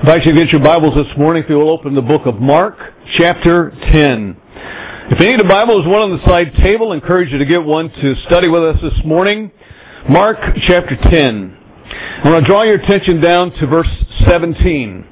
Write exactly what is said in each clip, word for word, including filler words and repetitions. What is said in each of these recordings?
I invite you to get your Bibles this morning if you will open the book of Mark, chapter ten. If you need a Bible, there's one on the side table. I encourage you to get one to study with us this morning. Mark, chapter ten. I want to draw your attention down to verse seventeen.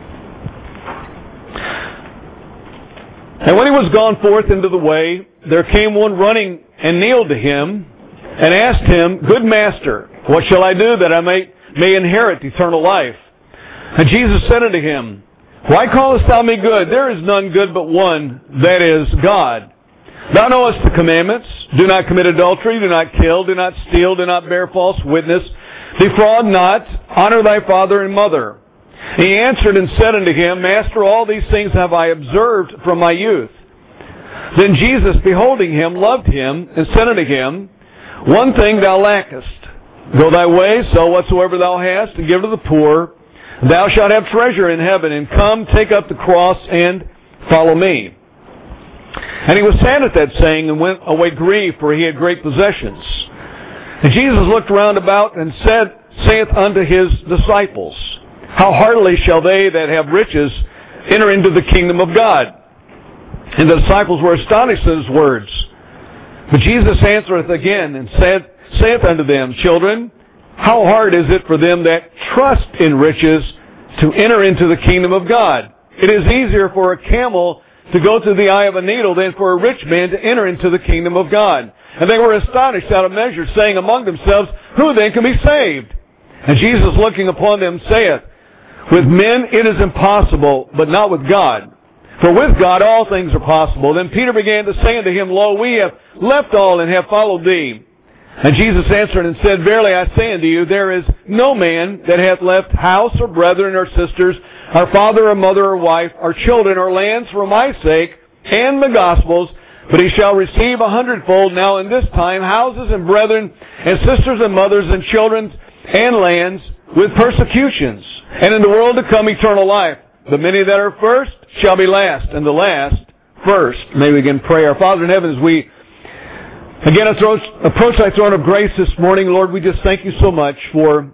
And when he was gone forth into the way, there came one running and kneeled to him and asked him, Good master, what shall I do that I may, may inherit eternal life? And Jesus said unto him, Why callest thou me good? There is none good but one, that is God. Thou knowest the commandments. Do not commit adultery, do not kill, do not steal, do not bear false witness, defraud not, honor thy father and mother. He answered and said unto him, Master, all these things have I observed from my youth. Then Jesus, beholding him, loved him, and said unto him, One thing thou lackest. Go thy way, sell whatsoever thou hast, and give to the poor. Thou shalt have treasure in heaven, and come, take up the cross, and follow me. And he was sad at that saying, and went away grieved, for he had great possessions. And Jesus looked round about, and said, saith unto his disciples, How heartily shall they that have riches enter into the kingdom of God? And the disciples were astonished at his words. But Jesus answereth again, and said, saith unto them, Children, how hard is it for them that trust in riches to enter into the kingdom of God? It is easier for a camel to go through the eye of a needle than for a rich man to enter into the kingdom of God. And they were astonished out of measure, saying among themselves, Who then can be saved? And Jesus, looking upon them, saith, With men it is impossible, but not with God. For with God all things are possible. Then Peter began to say unto him, Lo, we have left all and have followed thee. And Jesus answered and said, Verily I say unto you, there is no man that hath left house or brethren or sisters, or father or mother or wife, or children or lands for my sake and the gospel's, but he shall receive a hundredfold now in this time houses and brethren and sisters and mothers and children and lands with persecutions, and in the world to come eternal life. The many that are first shall be last, and the last first. May we again pray. Our Father in heaven, as we Again, approach thy throne of grace this morning. Lord, we just thank you so much for,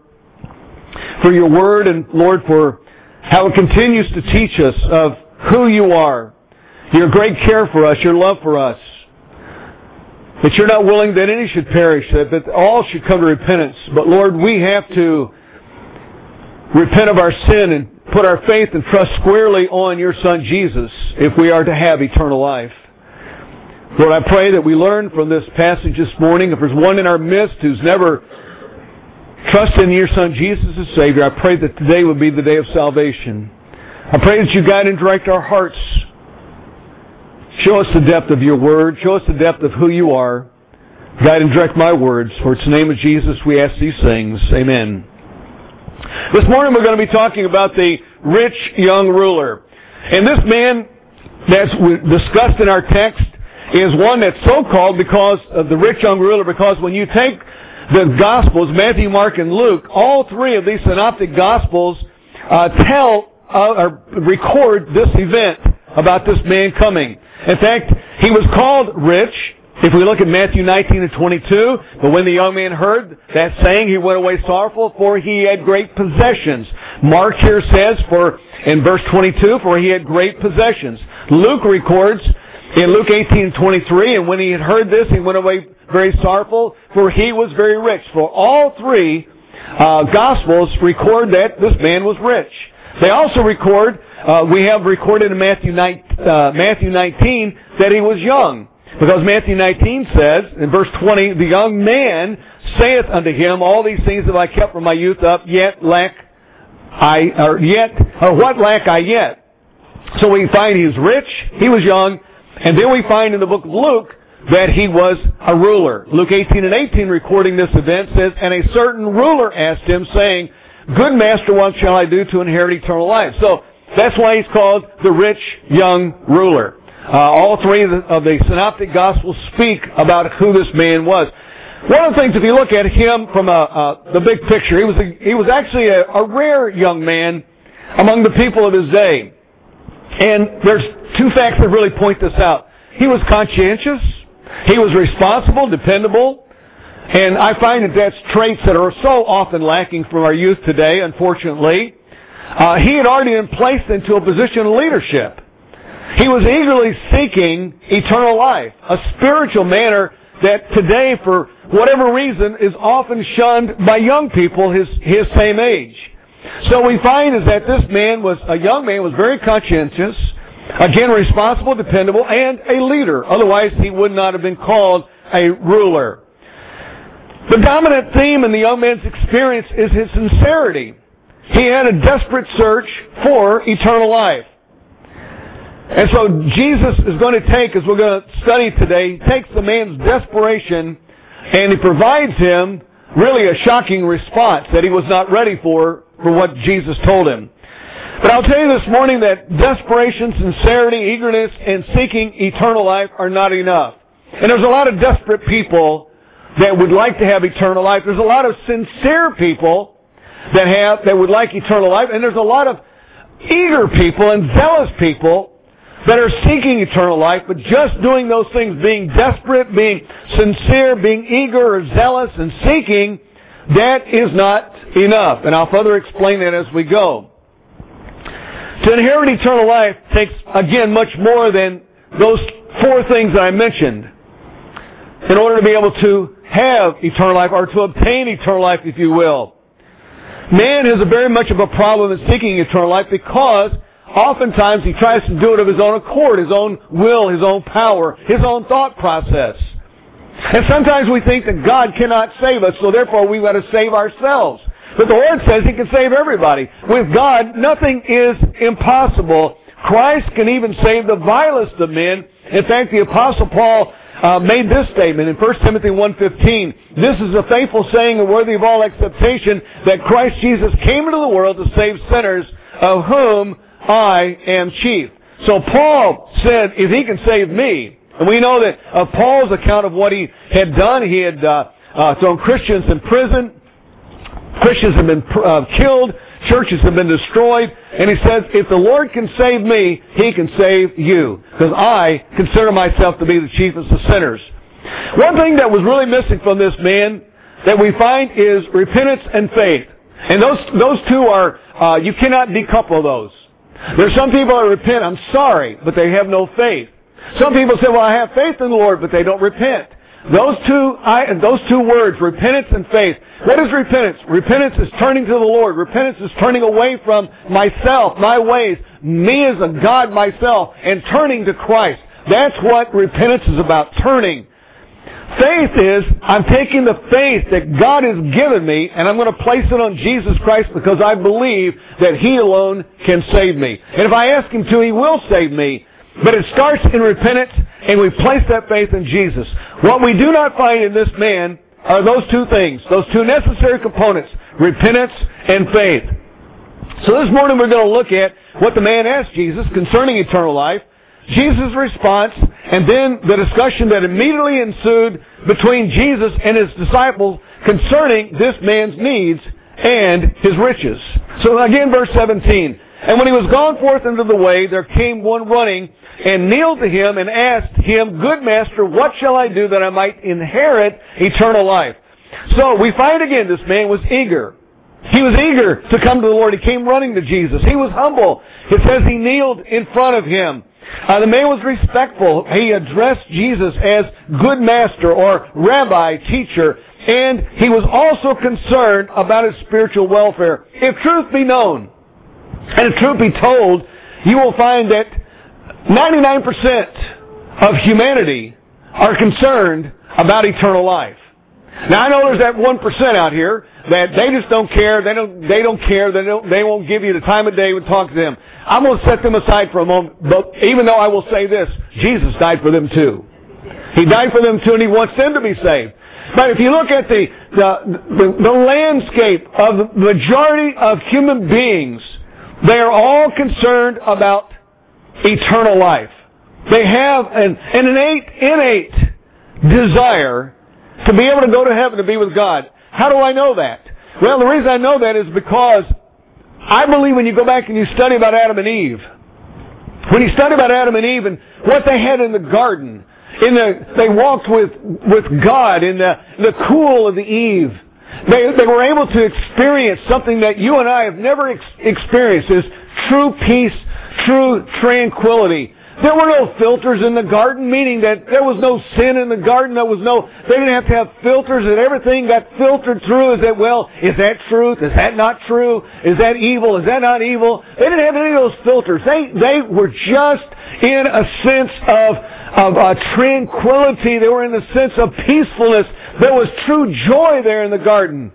for your word, and Lord, for how it continues to teach us of who you are, your great care for us, your love for us, that you're not willing that any should perish, that, that all should come to repentance. But Lord, we have to repent of our sin and put our faith and trust squarely on your Son Jesus if we are to have eternal life. Lord, I pray that we learn from this passage this morning. If there's one in our midst who's never trusted in your Son Jesus as Savior, I pray that today would be the day of salvation. I pray that you guide and direct our hearts. Show us the depth of your word. Show us the depth of who you are. Guide and direct my words. For it's in the name of Jesus we ask these things. Amen. This morning we're going to be talking about the rich young ruler. And this man that's discussed in our text is one that's so called because of the rich young ruler, because when you take the Gospels, Matthew, Mark, and Luke, all three of these synoptic Gospels uh, tell uh, or record this event about this man coming. In fact, he was called rich. If we look at Matthew nineteen and twenty-two, but when the young man heard that saying, he went away sorrowful, for he had great possessions. Mark here says, for in verse twenty-two, for he had great possessions. Luke records in Luke eighteen and twenty-three, and when he had heard this, he went away very sorrowful, for he was very rich. For all three uh, Gospels record that this man was rich. They also record, uh, we have recorded in Matthew, uh, Matthew nineteen, that he was young. Because Matthew nineteen says, in verse twenty, the young man saith unto him, All these things have I kept from my youth up, yet lack I, or yet, or what lack I yet? So we find he was rich, he was young, and then we find in the book of Luke that he was a ruler. Luke eighteen and eighteen, recording this event, says, And a certain ruler asked him, saying, Good master, what shall I do to inherit eternal life? So that's why he's called the rich young ruler. Uh, all three of the, of the synoptic Gospels speak about who this man was. One of the things, if you look at him from a, uh, the big picture, he was a, he was actually a, a rare young man among the people of his day. And there's two facts that really point this out. He was conscientious. He was responsible, dependable. And I find that that's traits that are so often lacking from our youth today, unfortunately. uh, he had already been placed into a position of leadership. He was eagerly seeking eternal life, a spiritual manner that today, for whatever reason, is often shunned by young people his, his same age. So we find is that this man was, a young man, was very conscientious, again, responsible, dependable, and a leader. Otherwise, he would not have been called a ruler. The dominant theme in the young man's experience is his sincerity. He had a desperate search for eternal life. And so Jesus is going to take, as we're going to study today, he takes the man's desperation and he provides him really a shocking response that he was not ready for, for what Jesus told him. But I'll tell you this morning that desperation, sincerity, eagerness, and seeking eternal life are not enough. And there's a lot of desperate people that would like to have eternal life. There's a lot of sincere people that have, that would like eternal life. And there's a lot of eager people and zealous people that are seeking eternal life, but just doing those things, being desperate, being sincere, being eager or zealous and seeking, that is not enough. And I'll further explain that as we go. To inherit eternal life takes, again, much more than those four things that I mentioned in order to be able to have eternal life, or to obtain eternal life, if you will. Man has a very much of a problem in seeking eternal life because oftentimes he tries to do it of his own accord, his own will, his own power, his own thought process. And sometimes we think that God cannot save us, so therefore we've got to save ourselves. But the Lord says He can save everybody. With God, nothing is impossible. Christ can even save the vilest of men. In fact, the Apostle Paul uh, made this statement in First Timothy one fifteen. This is a faithful saying and worthy of all acceptation, that Christ Jesus came into the world to save sinners, of whom I am chief. So Paul said, if he can save me, and we know that of Paul's account of what he had done, he had uh, uh, thrown Christians in prison, Christians have been uh, killed, churches have been destroyed, and he says, if the Lord can save me, He can save you, because I consider myself to be the chiefest of sinners. One thing that was really missing from this man that we find is repentance and faith. And those those two are, uh, you cannot decouple those. There's some people that repent, I'm sorry, but they have no faith. Some people say, well, I have faith in the Lord, but they don't repent. Those two, I, those two words, repentance and faith. What is repentance? Repentance is turning to the Lord. Repentance is turning away from myself, my ways, me as a God myself, and turning to Christ. That's what repentance is about, turning. Faith is, I'm taking the faith that God has given me, and I'm going to place it on Jesus Christ because I believe that He alone can save me. And if I ask Him to, He will save me. But it starts in repentance, and we place that faith in Jesus. What we do not find in this man are those two things, those two necessary components, repentance and faith. So this morning we're going to look at what the man asked Jesus concerning eternal life, Jesus' response, and then the discussion that immediately ensued between Jesus and His disciples concerning this man's needs and his riches. So again, verse seventeen. And when he was gone forth into the way, there came one running and kneeled to Him and asked Him, Good Master, what shall I do that I might inherit eternal life? So we find again this man was eager. He was eager to come to the Lord. He came running to Jesus. He was humble. It says he kneeled in front of Him. Uh, the man was respectful. He addressed Jesus as Good Master or Rabbi, Teacher. And he was also concerned about his spiritual welfare. If truth be known, and if truth be told, you will find that ninety-nine percent of humanity are concerned about eternal life. Now I know there's that one percent out here that they just don't care. They don't. They don't care. They don't. They won't give you the time of day to talk to them. I'm going to set them aside for a moment. But even though I will say this, Jesus died for them too. He died for them too, and He wants them to be saved. But if you look at the the, the, the landscape of the majority of human beings, they are all concerned about eternal life. They have an, an innate, innate desire to be able to go to heaven, to be with God. How do I know that? Well, the reason I know that is because I believe when you go back and you study about Adam and Eve, when you study about Adam and Eve and what they had in the garden, in the, they walked with, with God in the, the cool of the eve, They, they were able to experience something that you and I have never ex- experienced, is true peace, true tranquility. There were no filters in the garden, meaning that there was no sin in the garden. There was no, they didn't have to have filters, and everything got filtered through. Is that, well, is that truth? Is that not true? Is that evil? Is that not evil? They didn't have any of those filters. They, they were just in a sense of, of uh, tranquility. They were in the sense of peacefulness. There was true joy there in the garden.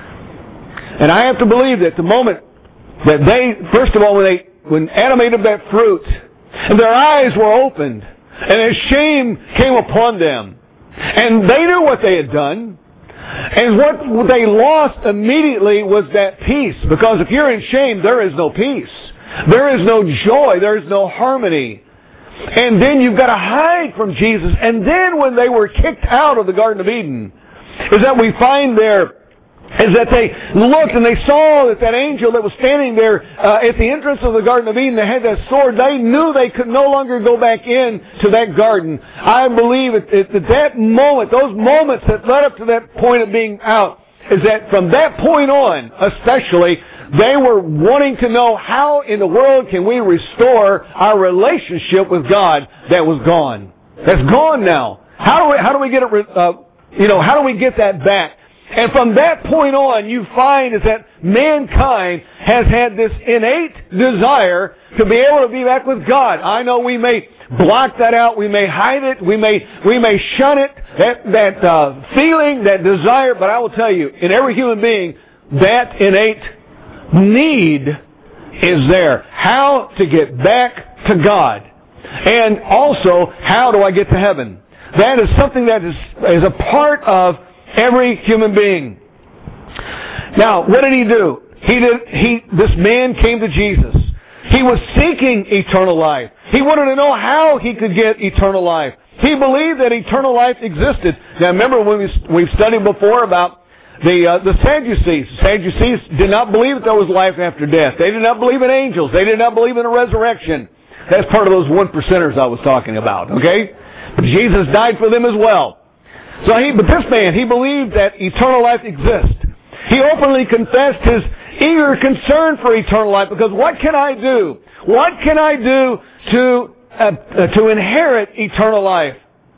And I have to believe that the moment that they, first of all, when they, when Adam ate of that fruit, and their eyes were opened, and their shame came upon them, and they knew what they had done, and what they lost immediately was that peace. Because if you're in shame, there is no peace. There is no joy. There is no harmony. And then you've got to hide from Jesus. And then when they were kicked out of the Garden of Eden, is that we find there is that they looked and they saw that that angel that was standing there uh, at the entrance of the Garden of Eden that had that sword, they knew they could no longer go back in to that garden. I believe at, at that moment, those moments that led up to that point of being out, is that from that point on, especially, they were wanting to know how in the world can we restore our relationship with God that was gone. That's gone now. How do we, how do we get it, uh, you know, how do we get that back? And from that point on, you find is that mankind has had this innate desire to be able to be back with God. I know we may block that out, we may hide it, we may we may shun it, that that uh, feeling, that desire. But I will tell you, in every human being, that innate need is there. How to get back to God, and also how do I get to heaven? That is something that is is a part of every human being. Now, what did he do? He did. He. This man came to Jesus. He was seeking eternal life. He wanted to know how he could get eternal life. He believed that eternal life existed. Now, remember when we we've studied before about the uh, the Sadducees. The Sadducees did not believe that there was life after death. They did not believe in angels. They did not believe in a resurrection. That's part of those one percenters I was talking about. Okay, but Jesus died for them as well. So he, but this man, he believed that eternal life exists. He openly confessed his eager concern for eternal life, because what can I do? What can I do to uh, uh, to inherit eternal life?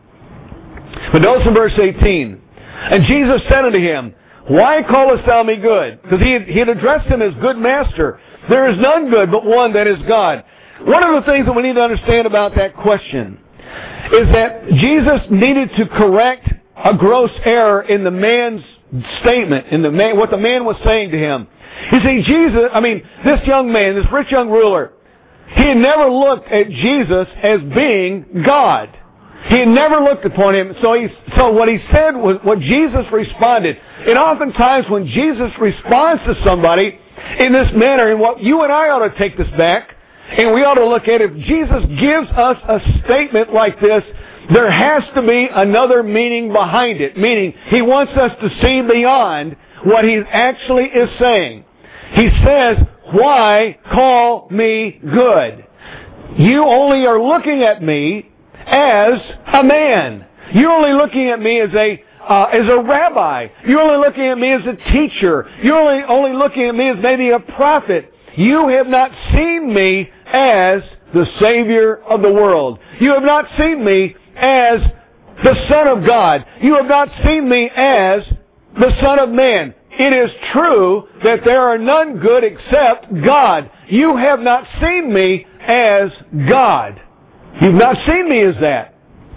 But notice in verse eighteen, and Jesus said unto him, Why callest thou me good? Because he had, he had addressed him as good master. There is none good but one, that is God. One of the things that we need to understand about that question is that Jesus needed to correct a gross error in the man's statement, in the man, what the man was saying to him. You see, Jesus, I mean, this young man, this rich young ruler, he had never looked at Jesus as being God. He had never looked upon him. So he, so what he said was, what Jesus responded. And oftentimes when Jesus responds to somebody in this manner, and what you and I ought to take this back, and we ought to look at it, if Jesus gives us a statement like this, there has to be another meaning behind it. Meaning, he wants us to see beyond what he actually is saying. He says, Why call me good? You only are looking at me as a man. You're only looking at me as a uh, as a rabbi. You're only looking at me as a teacher. You're only, only looking at me as maybe a prophet. You have not seen me as the Savior of the world. You have not seen me as the Son of God. You have not seen me as the Son of Man. It is true that there are none good except God. You have not seen me as God. You've not seen me as that.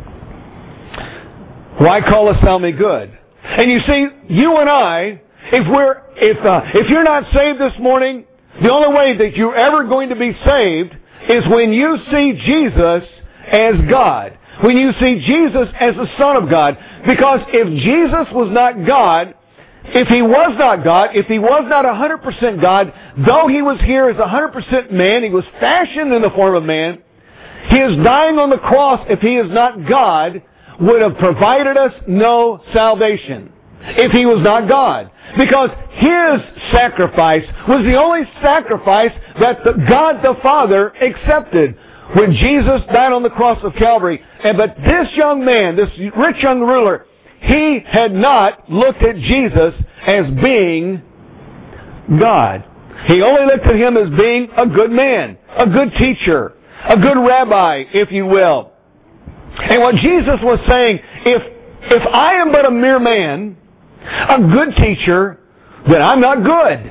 Why callest thou me good? And you see, you and I, if we're, if uh, if you're not saved this morning, the only way that you're ever going to be saved is when you see Jesus as God. When you see Jesus as the Son of God. Because if Jesus was not God, if He was not God, if He was not one hundred percent God, though He was here as one hundred percent man, He was fashioned in the form of man, His dying on the cross, if He is not God, would have provided us no salvation. If He was not God. Because His sacrifice was the only sacrifice that the God the Father accepted. When Jesus died on the cross of Calvary. And but this young man, this rich young ruler, he had not looked at Jesus as being God. He only looked at him as being a good man, a good teacher, a good rabbi, if you will. And what Jesus was saying, if, if I am but a mere man, a good teacher, then I'm not good.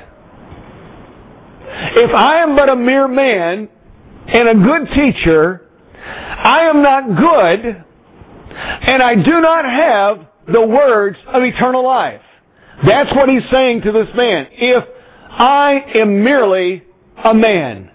If I am but a mere man and a good teacher, I am not good, and I do not have the words of eternal life. That's what he's saying to this man. If I am merely a man,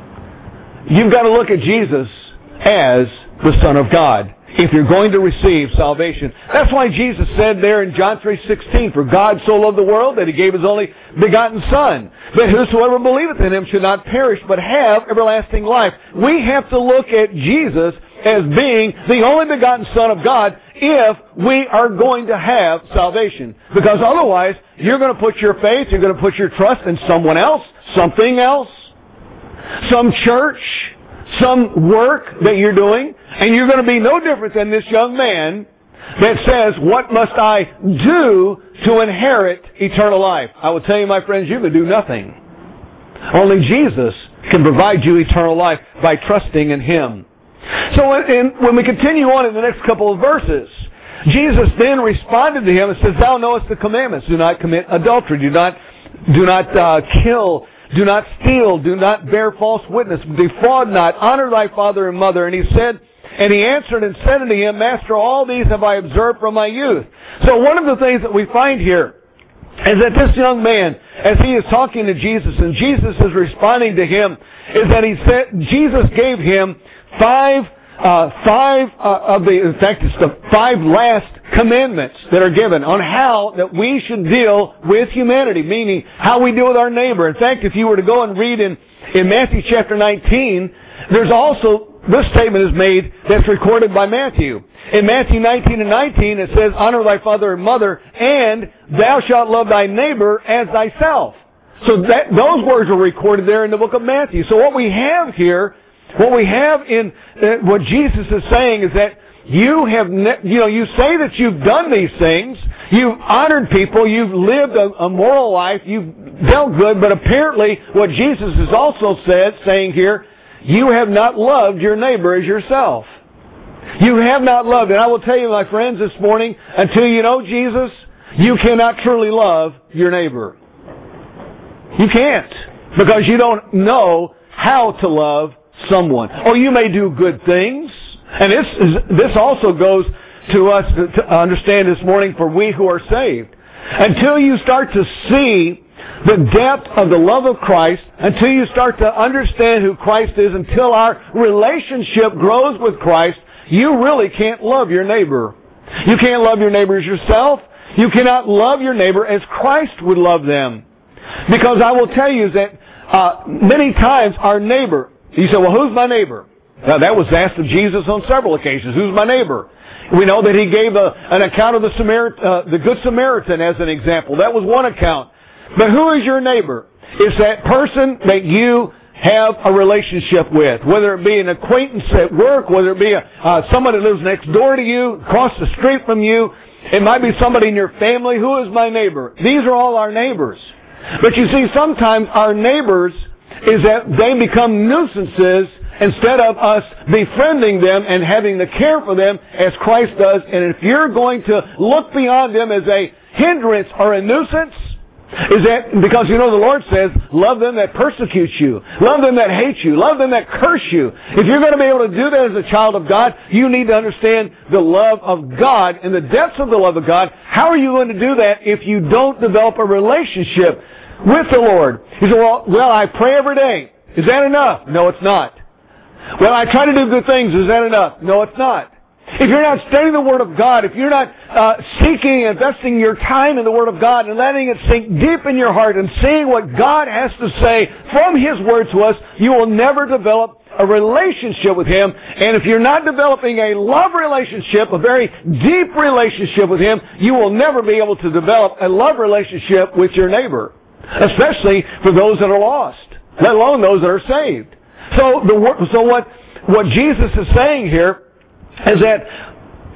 you've got to look at Jesus as the Son of God if you're going to receive salvation. That's why Jesus said there in John three sixteen, for God so loved the world that he gave his only begotten Son, that whosoever believeth in him should not perish but have everlasting life. We have to look at Jesus as being the only begotten Son of God if we are going to have salvation. Because otherwise, you're going to put your faith, you're going to put your trust in someone else, something else, some church, some work that you're doing, and you're going to be no different than this young man that says, what must I do to inherit eternal life? I will tell you, my friends, you can do nothing. Only Jesus can provide you eternal life by trusting in him. So in, when we continue on in the next couple of verses, Jesus then responded to him and says, thou knowest the commandments. Do not commit adultery. Do not, do not uh, kill. Do not steal. Do not bear false witness. Defraud not. Honor thy father and mother. And he said, and he answered and said unto him, Master, all these have I observed from my youth. So one of the things that we find here is that this young man, as he is talking to Jesus and Jesus is responding to him, is that he said, Jesus gave him five, uh, five uh, of the, in fact, it's the five last commandments that are given on how that we should deal with humanity, meaning how we deal with our neighbor. In fact, if you were to go and read in, in Matthew chapter nineteen, there's also, this statement is made that's recorded by Matthew. In Matthew nineteen and nineteen, it says, honor thy father and mother, and thou shalt love thy neighbor as thyself. So that, those words are recorded there in the book of Matthew. So what we have here, what we have in, uh, what Jesus is saying is that you have, ne- you know, you say that you've done these things, you've honored people, you've lived a, a moral life, you've dealt good, but apparently what Jesus has also said, saying here, you have not loved your neighbor as yourself. You have not loved. And I will tell you, my friends, this morning, until you know Jesus, you cannot truly love your neighbor. You can't. Because you don't know how to love someone. Or you may do good things. And this is, this also goes to us to understand this morning for we who are saved. Until you start to see the depth of the love of Christ, until you start to understand who Christ is, until our relationship grows with Christ, you really can't love your neighbor. You can't love your neighbor as yourself. You cannot love your neighbor as Christ would love them. Because I will tell you that uh, many times our neighbor, you say, well, who's my neighbor? Now, that was asked of Jesus on several occasions. Who's my neighbor? We know that he gave a, an account of the, Samaritan, uh, the Good Samaritan as an example. That was one account. But who is your neighbor? It's that person that you have a relationship with, whether it be an acquaintance at work, whether it be a, uh, someone that lives next door to you, across the street from you. It might be somebody in your family. Who is my neighbor? These are all our neighbors. But you see, sometimes our neighbors is that they become nuisances instead of us befriending them and having the care for them as Christ does. And if you're going to look beyond them as a hindrance or a nuisance, is that because, you know, the Lord says, love them that persecute you. Love them that hate you. Love them that curse you. If you're going to be able to do that as a child of God, you need to understand the love of God and the depths of the love of God. How are you going to do that if you don't develop a relationship with the Lord? You say, well, well, I pray every day. Is that enough? No, it's not. Well, I try to do good things. Is that enough? No, it's not. If you're not studying the Word of God, if you're not uh, seeking and investing your time in the Word of God and letting it sink deep in your heart and seeing what God has to say from His Word to us, you will never develop a relationship with Him. And if you're not developing a love relationship, a very deep relationship with Him, you will never be able to develop a love relationship with your neighbor, especially for those that are lost, let alone those that are saved. So, the, so what, what Jesus is saying here is that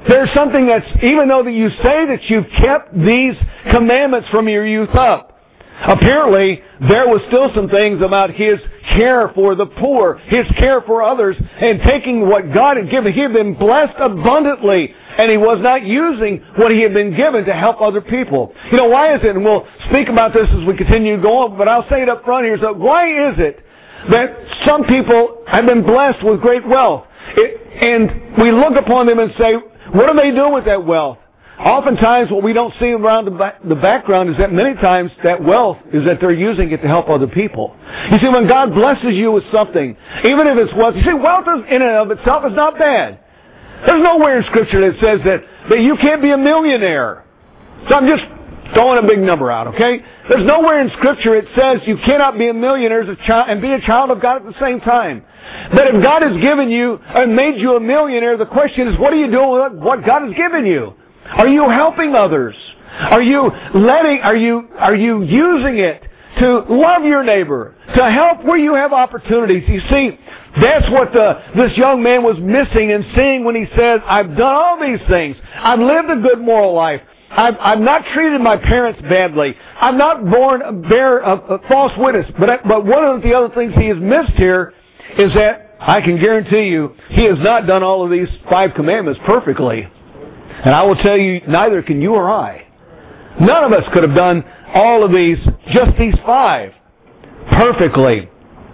there's something that's, even though that you say that you've kept these commandments from your youth up, apparently there was still some things about his care for the poor, his care for others, and taking what God had given. He had been blessed abundantly, and he was not using what he had been given to help other people. You know, why is it, and we'll speak about this as we continue to go on, but I'll say it up front here, so why is it that some people have been blessed with great wealth, it, and we look upon them and say, what do they do with that wealth? Oftentimes what we don't see around the, back, the background is that many times that wealth is that they're using it to help other people. You see, when God blesses you with something, even if it's wealth, you see, wealth is, in and of itself is not bad. There's nowhere in Scripture that says that, that you can't be a millionaire. So I'm just throwing a big number out, okay? There's nowhere in Scripture it says you cannot be a millionaire as a child and be a child of God at the same time. But if God has given you and made you a millionaire, the question is, what are you doing with what God has given you? Are you helping others? Are you letting, are you, are you using it to love your neighbor, to help where you have opportunities? You see, that's what the, this young man was missing and seeing when he says, I've done all these things. I've lived a good moral life. I've, I've not treated my parents badly. I've not borne a, bear, a, a false witness. But, but one of the other things he has missed here is that I can guarantee you he has not done all of these five commandments perfectly. And I will tell you, neither can you or I. None of us could have done all of these, just these five, perfectly.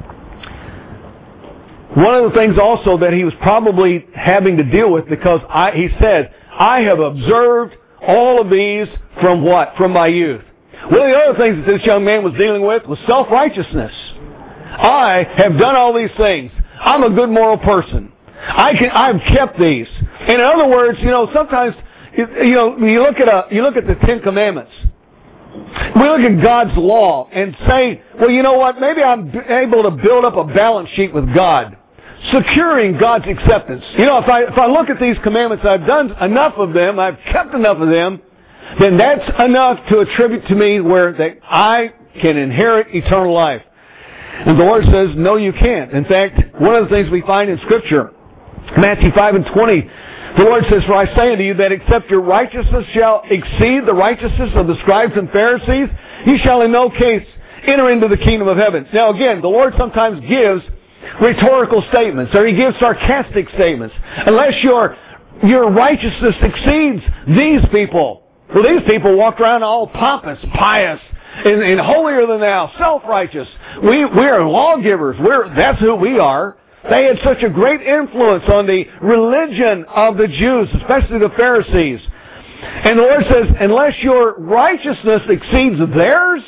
One of the things also that he was probably having to deal with, because I, he said, I have observed all of these from what? From my youth. One of the other things that this young man was dealing with was self-righteousness. I have done all these things. I'm a good moral person. I can, I've kept these. And in other words, you know, sometimes, you know, you look at a, you look at the Ten Commandments. We look at God's law and say, well, you know what? Maybe I'm able to build up a balance sheet with God, securing God's acceptance. You know, if I if I look at these commandments, I've done enough of them, I've kept enough of them, then that's enough to attribute to me where that I can inherit eternal life. And the Lord says, no, you can't. In fact, one of the things we find in Scripture, Matthew five and twenty, the Lord says, for I say unto you that except your righteousness shall exceed the righteousness of the scribes and Pharisees, you shall in no case enter into the kingdom of heaven. Now again, the Lord sometimes gives rhetorical statements, or He gives sarcastic statements. Unless your, your righteousness exceeds these people. Well, these people walk around all pompous, pious, and, and holier than thou, self-righteous. We, we are lawgivers. We're, that's who we are. They had such a great influence on the religion of the Jews, especially the Pharisees. And the Lord says, unless your righteousness exceeds theirs,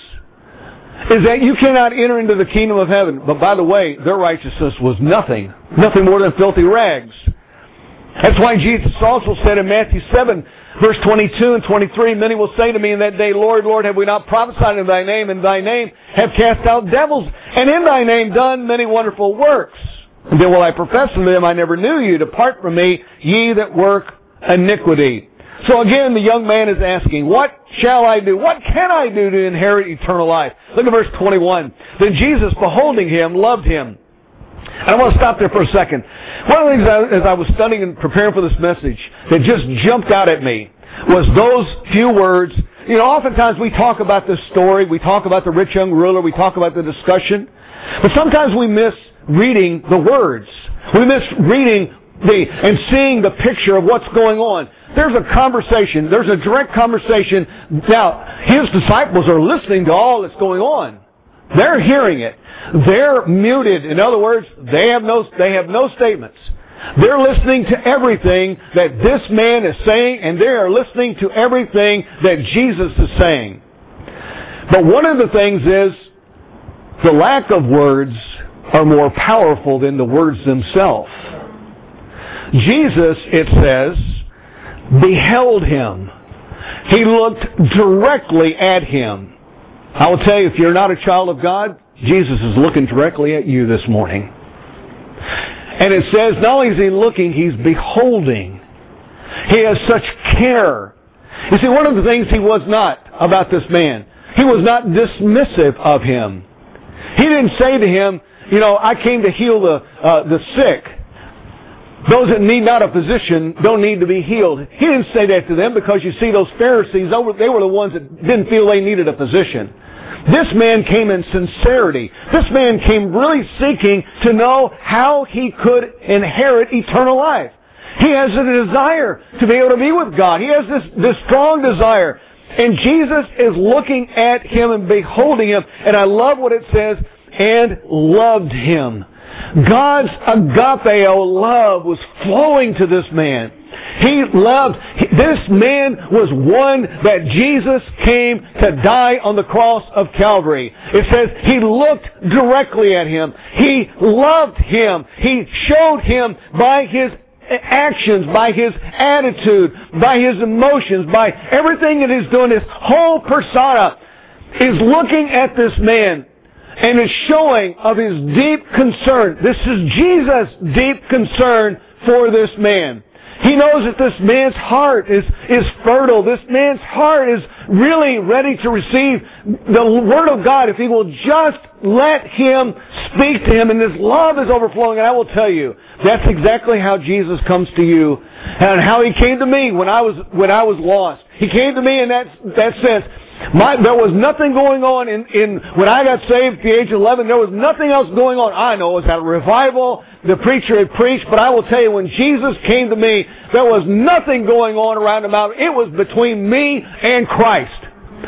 is that you cannot enter into the kingdom of heaven. But by the way, their righteousness was nothing. Nothing more than filthy rags. That's why Jesus also said in Matthew seven, verse twenty-two and twenty-three, many will say to me in that day, Lord, Lord, have we not prophesied in Thy name, in Thy name have cast out devils, and in Thy name done many wonderful works? And then will I profess to them, I never knew you. Depart from me, ye that work iniquity. So again, the young man is asking, what shall I do? What can I do to inherit eternal life? Look at verse twenty-one. Then Jesus, beholding him, loved him. And I want to stop there for a second. One of the things I, as I was studying and preparing for this message that just jumped out at me was those few words. You know, oftentimes we talk about this story, we talk about the rich young ruler, we talk about the discussion, but sometimes we miss reading the words. We miss reading the and seeing the picture of what's going on. There's a conversation. There's a direct conversation. Now, his disciples are listening to all that's going on. They're hearing it. They're muted. In other words, they have no they have no statements. They're listening to everything that this man is saying, and they are listening to everything that Jesus is saying. But one of the things is the lack of words are more powerful than the words themselves. Jesus, it says, beheld him. He looked directly at him. I will tell you, if you're not a child of God, Jesus is looking directly at you this morning. And it says, not only is he looking, he's beholding. He has such care. You see, one of the things he was not about this man, he was not dismissive of him. He didn't say to him, you know, I came to heal the uh, the sick. those that need not a physician don't need to be healed. He didn't say that to them because you see those Pharisees, they were the ones that didn't feel they needed a physician. This man came in sincerity. This man came really seeking to know how he could inherit eternal life. He has a desire to be able to be with God. He has this, this strong desire. And Jesus is looking at him and beholding him. And I love what it says, and loved him. God's agapeo love was flowing to this man. He loved, this man was one that Jesus came to die on the cross of Calvary. It says he looked directly at him. He loved him. He showed him by his actions, by his attitude, by his emotions, by everything that he's doing. His whole persona is looking at this man and is showing of his deep concern. This is Jesus' deep concern for this man. He knows that this man's heart is, is fertile. This man's heart is really ready to receive the Word of God if he will just let Him speak to him. And this love is overflowing. And I will tell you, that's exactly how Jesus comes to you and how He came to me when I was, when I was lost. He came to me in that, that sense. My, there was nothing going on in, in when I got saved at the age of eleven. There was nothing else going on. I know it was at a revival. The preacher had preached, but I will tell you, when Jesus came to me, there was nothing going on around about. It was between me and Christ.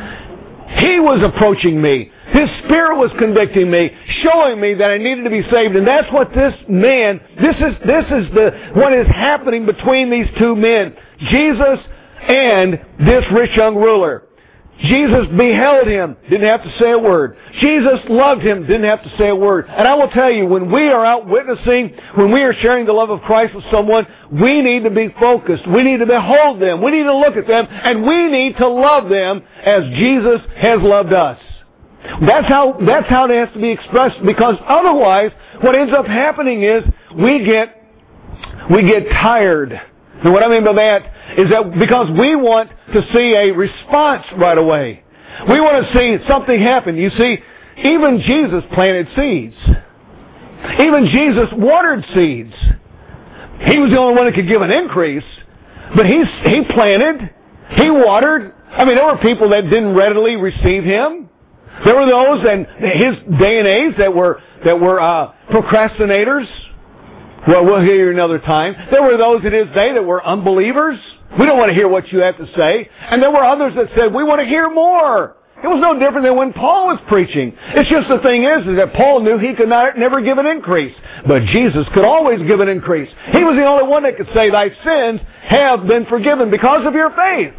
He was approaching me. His Spirit was convicting me, showing me that I needed to be saved. And that's what this man, this is, this is the, what is happening between these two men, Jesus and this rich young ruler. Jesus beheld him, didn't have to say a word. Jesus loved him, didn't have to say a word. And I will tell you, when we are out witnessing, when we are sharing the love of Christ with someone, we need to be focused. We need to behold them. We need to look at them. And we need to love them as Jesus has loved us. That's how, that's how it has to be expressed, because otherwise, what ends up happening is we get, we get tired. And what I mean by that is that because we want to see a response right away. We want to see something happen. You see, even Jesus planted seeds. Even Jesus watered seeds. He was the only one that could give an increase. But he, he planted. He watered. I mean, there were people that didn't readily receive Him. There were those in His day and age that were, that were uh, procrastinators. Well, we'll hear you another time. There were those in His day that were unbelievers. We don't want to hear what you have to say. And there were others that said, we want to hear more. It was no different than when Paul was preaching. It's just the thing is, is that Paul knew he could not, never give an increase. But Jesus could always give an increase. He was the only one that could say, thy sins have been forgiven because of your faith.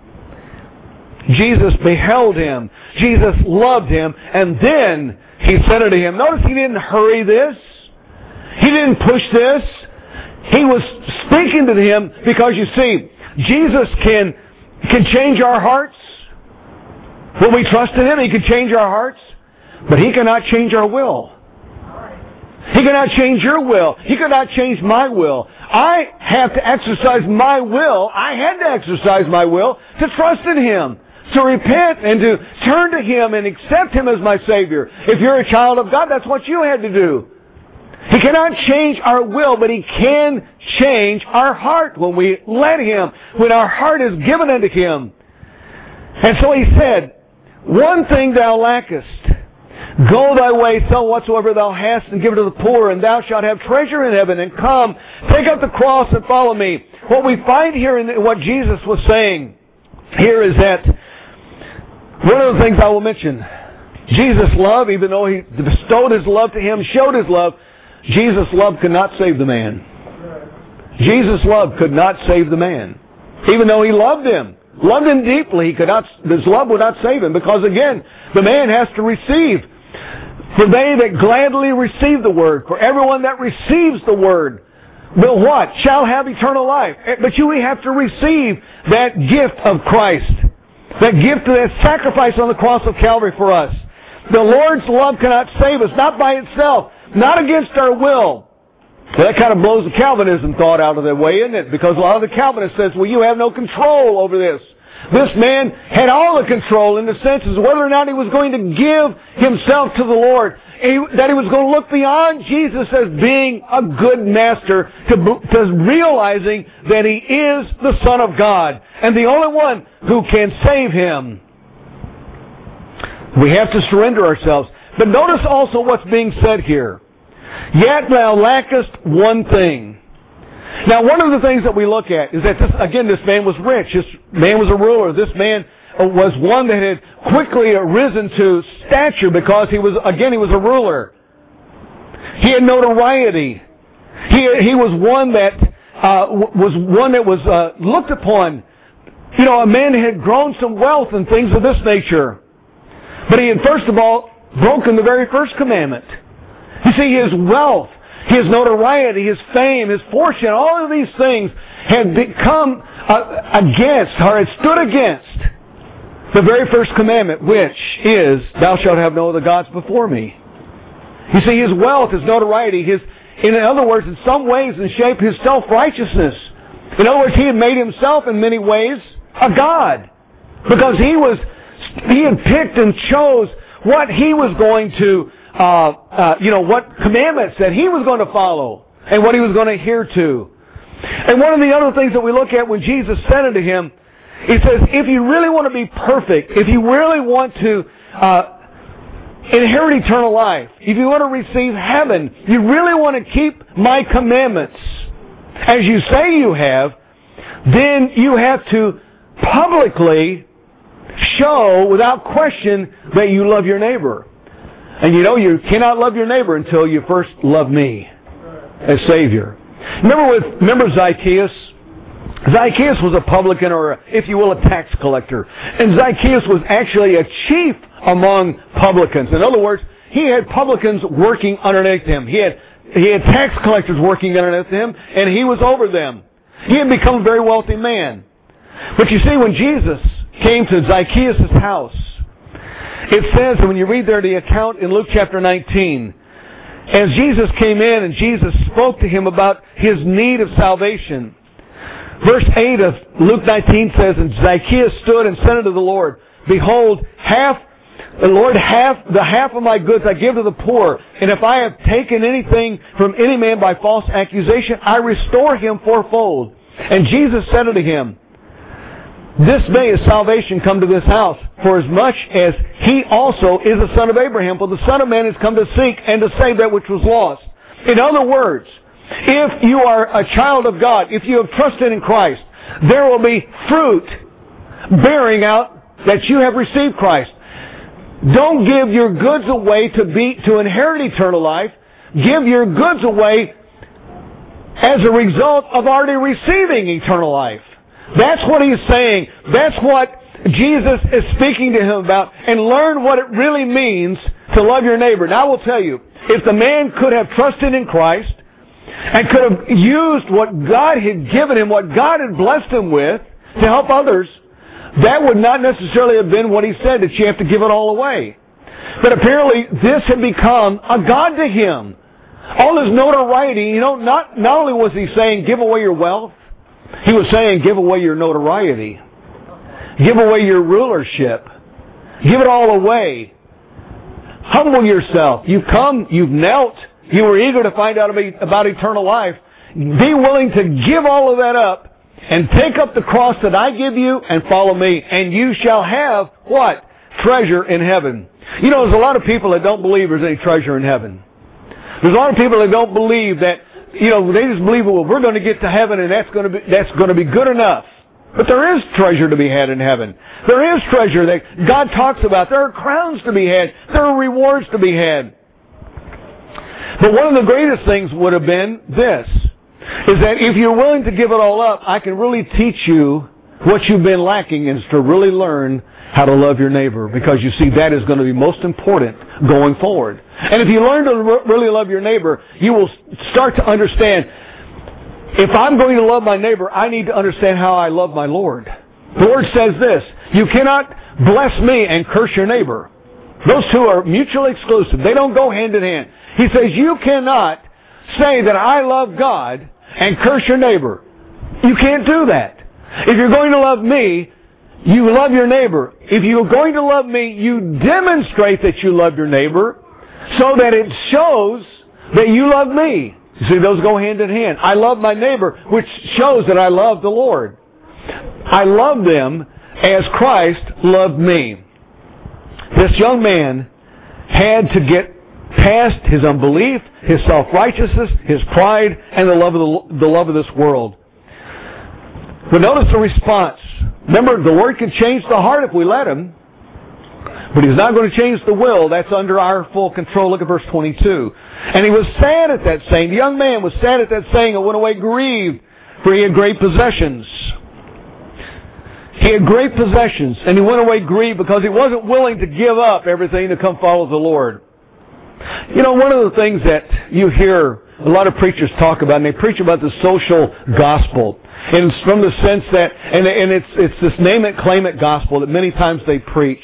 Jesus beheld him. Jesus loved him. And then He said unto him, notice He didn't hurry this. He didn't push this. He was speaking to him because, you see, Jesus can, can change our hearts. When we trust in Him, He can change our hearts. But He cannot change our will. He cannot change your will. He cannot change my will. I have to exercise my will. I had to exercise my will to trust in Him, to repent and to turn to Him and accept Him as my Savior. If you're a child of God, that's what you had to do. He cannot change our will, but He can change our heart when we let Him, when our heart is given unto Him. And so He said, one thing thou lackest. Go thy way, sell whatsoever thou hast, and give it to the poor, and thou shalt have treasure in heaven. And come, take up the cross and follow me. What we find here in what Jesus was saying here is that one of the things I will mention, Jesus' love, even though He bestowed His love to him, showed His love, Jesus' love could not save the man. Jesus' love could not save the man. Even though He loved him, loved him deeply, he could not, His love would not save him. Because again, the man has to receive. For they that gladly receive the Word, for everyone that receives the Word, will what? Shall have eternal life. But you have to receive that gift of Christ. That gift of that sacrifice on the cross of Calvary for us. The Lord's love cannot save us, not by itself. Not against our will. Well, that kind of blows the Calvinism thought out of their way, isn't it? Because a lot of the Calvinists says, well, you have no control over this. This man had all the control in the sense of whether or not he was going to give himself to the Lord. he, that he was going to look beyond Jesus as being a good master to, to realizing that he is the Son of God and the only one who can save him. We have to surrender ourselves. But notice also what's being said here. Yet thou lackest one thing. Now, one of the things that we look at is that, this, again, this man was rich. This man was a ruler. This man was one that had quickly risen to stature because he was, again, he was a ruler. He had notoriety. He, he was one that uh, was one that was uh, looked upon. You know, a man had grown some wealth and things of this nature. But he had, first of all, broken the very first commandment. You see, his wealth, his notoriety, his fame, his fortune, all of these things had become uh, against, or had stood against the very first commandment, which is, thou shalt have no other gods before me. You see, his wealth, his notoriety, his, in other words, in some ways, in shape, his self-righteousness. In other words, he had made himself, in many ways, a god. Because he was, he had picked and chose what he was going to, uh, uh, you know, what commandments that he was going to follow and what he was going to adhere to. And one of the other things that we look at when Jesus said unto him, he says, if you really want to be perfect, if you really want to uh, inherit eternal life, if you want to receive heaven, you really want to keep my commandments as you say you have, then you have to publicly show without question that you love your neighbor. And you know you cannot love your neighbor until you first love me as Savior. Remember with remember Zacchaeus? Zacchaeus was a publican, or a, if you will, a tax collector. And Zacchaeus was actually a chief among publicans. In other words, he had publicans working underneath him. He had he had tax collectors working underneath him, and he was over them. He had become a very wealthy man. But you see, when Jesus came to Zacchaeus' house, it says, and when you read there the account in Luke chapter nineteen, as Jesus came in and Jesus spoke to him about his need of salvation, verse eight of Luke nineteen says, and Zacchaeus stood and said unto the Lord, behold, half, the Lord, half, the half of my goods I give to the poor, and if I have taken anything from any man by false accusation, I restore him fourfold. And Jesus said unto him, this day is salvation come to this house, for as much as he also is a son of Abraham, for the Son of Man has come to seek and to save that which was lost. In other words, if you are a child of God, if you have trusted in Christ, there will be fruit bearing out that you have received Christ. Don't give your goods away to be to inherit eternal life. Give your goods away as a result of already receiving eternal life. That's what he's saying. That's what Jesus is speaking to him about. And learn what it really means to love your neighbor. Now I will tell you, if the man could have trusted in Christ and could have used what God had given him, what God had blessed him with to help others, that would not necessarily have been what he said, that you have to give it all away. But apparently this had become a god to him. All his notoriety, you know, not, not only was he saying give away your wealth, he was saying give away your notoriety. Give away your rulership. Give it all away. Humble yourself. You've come, you've knelt, you were eager to find out about eternal life. Be willing to give all of that up and take up the cross that I give you and follow me. And you shall have what? Treasure in heaven. You know, there's a lot of people that don't believe there's any treasure in heaven. There's a lot of people that don't believe that, you know, they just believe, well, we're going to get to heaven and that's going to be, that's going to be good enough. But there is treasure to be had in heaven. There is treasure that God talks about. There are crowns to be had. There are rewards to be had. But one of the greatest things would have been this, is that if you're willing to give it all up, I can really teach you what you've been lacking, is to really learn how to love your neighbor. Because you see, that is going to be most important going forward. And if you learn to really love your neighbor, you will start to understand, if I'm going to love my neighbor, I need to understand how I love my Lord. The Lord says this, you cannot bless me and curse your neighbor. Those two are mutually exclusive. They don't go hand in hand. He says you cannot say that I love God and curse your neighbor. You can't do that. If you're going to love me, you love your neighbor. If you're going to love me, you demonstrate that you love your neighbor so that it shows that you love me. You see, those go hand in hand. I love my neighbor, which shows that I love the Lord. I love them as Christ loved me. This young man had to get past his unbelief, his self-righteousness, his pride, and the love of the, the love of this world. But notice the response. Remember, the Lord can change the heart if we let Him, but He's not going to change the will. That's under our full control. Look at verse twenty-two. And he was sad at that saying. The young man was sad at that saying and went away grieved, for he had great possessions. He had great possessions, and he went away grieved because he wasn't willing to give up everything to come follow the Lord. You know, one of the things that you hear a lot of preachers talk about, and they preach about the social gospel. And it's from the sense that, and, and it's, it's this name it, claim it gospel that many times they preach.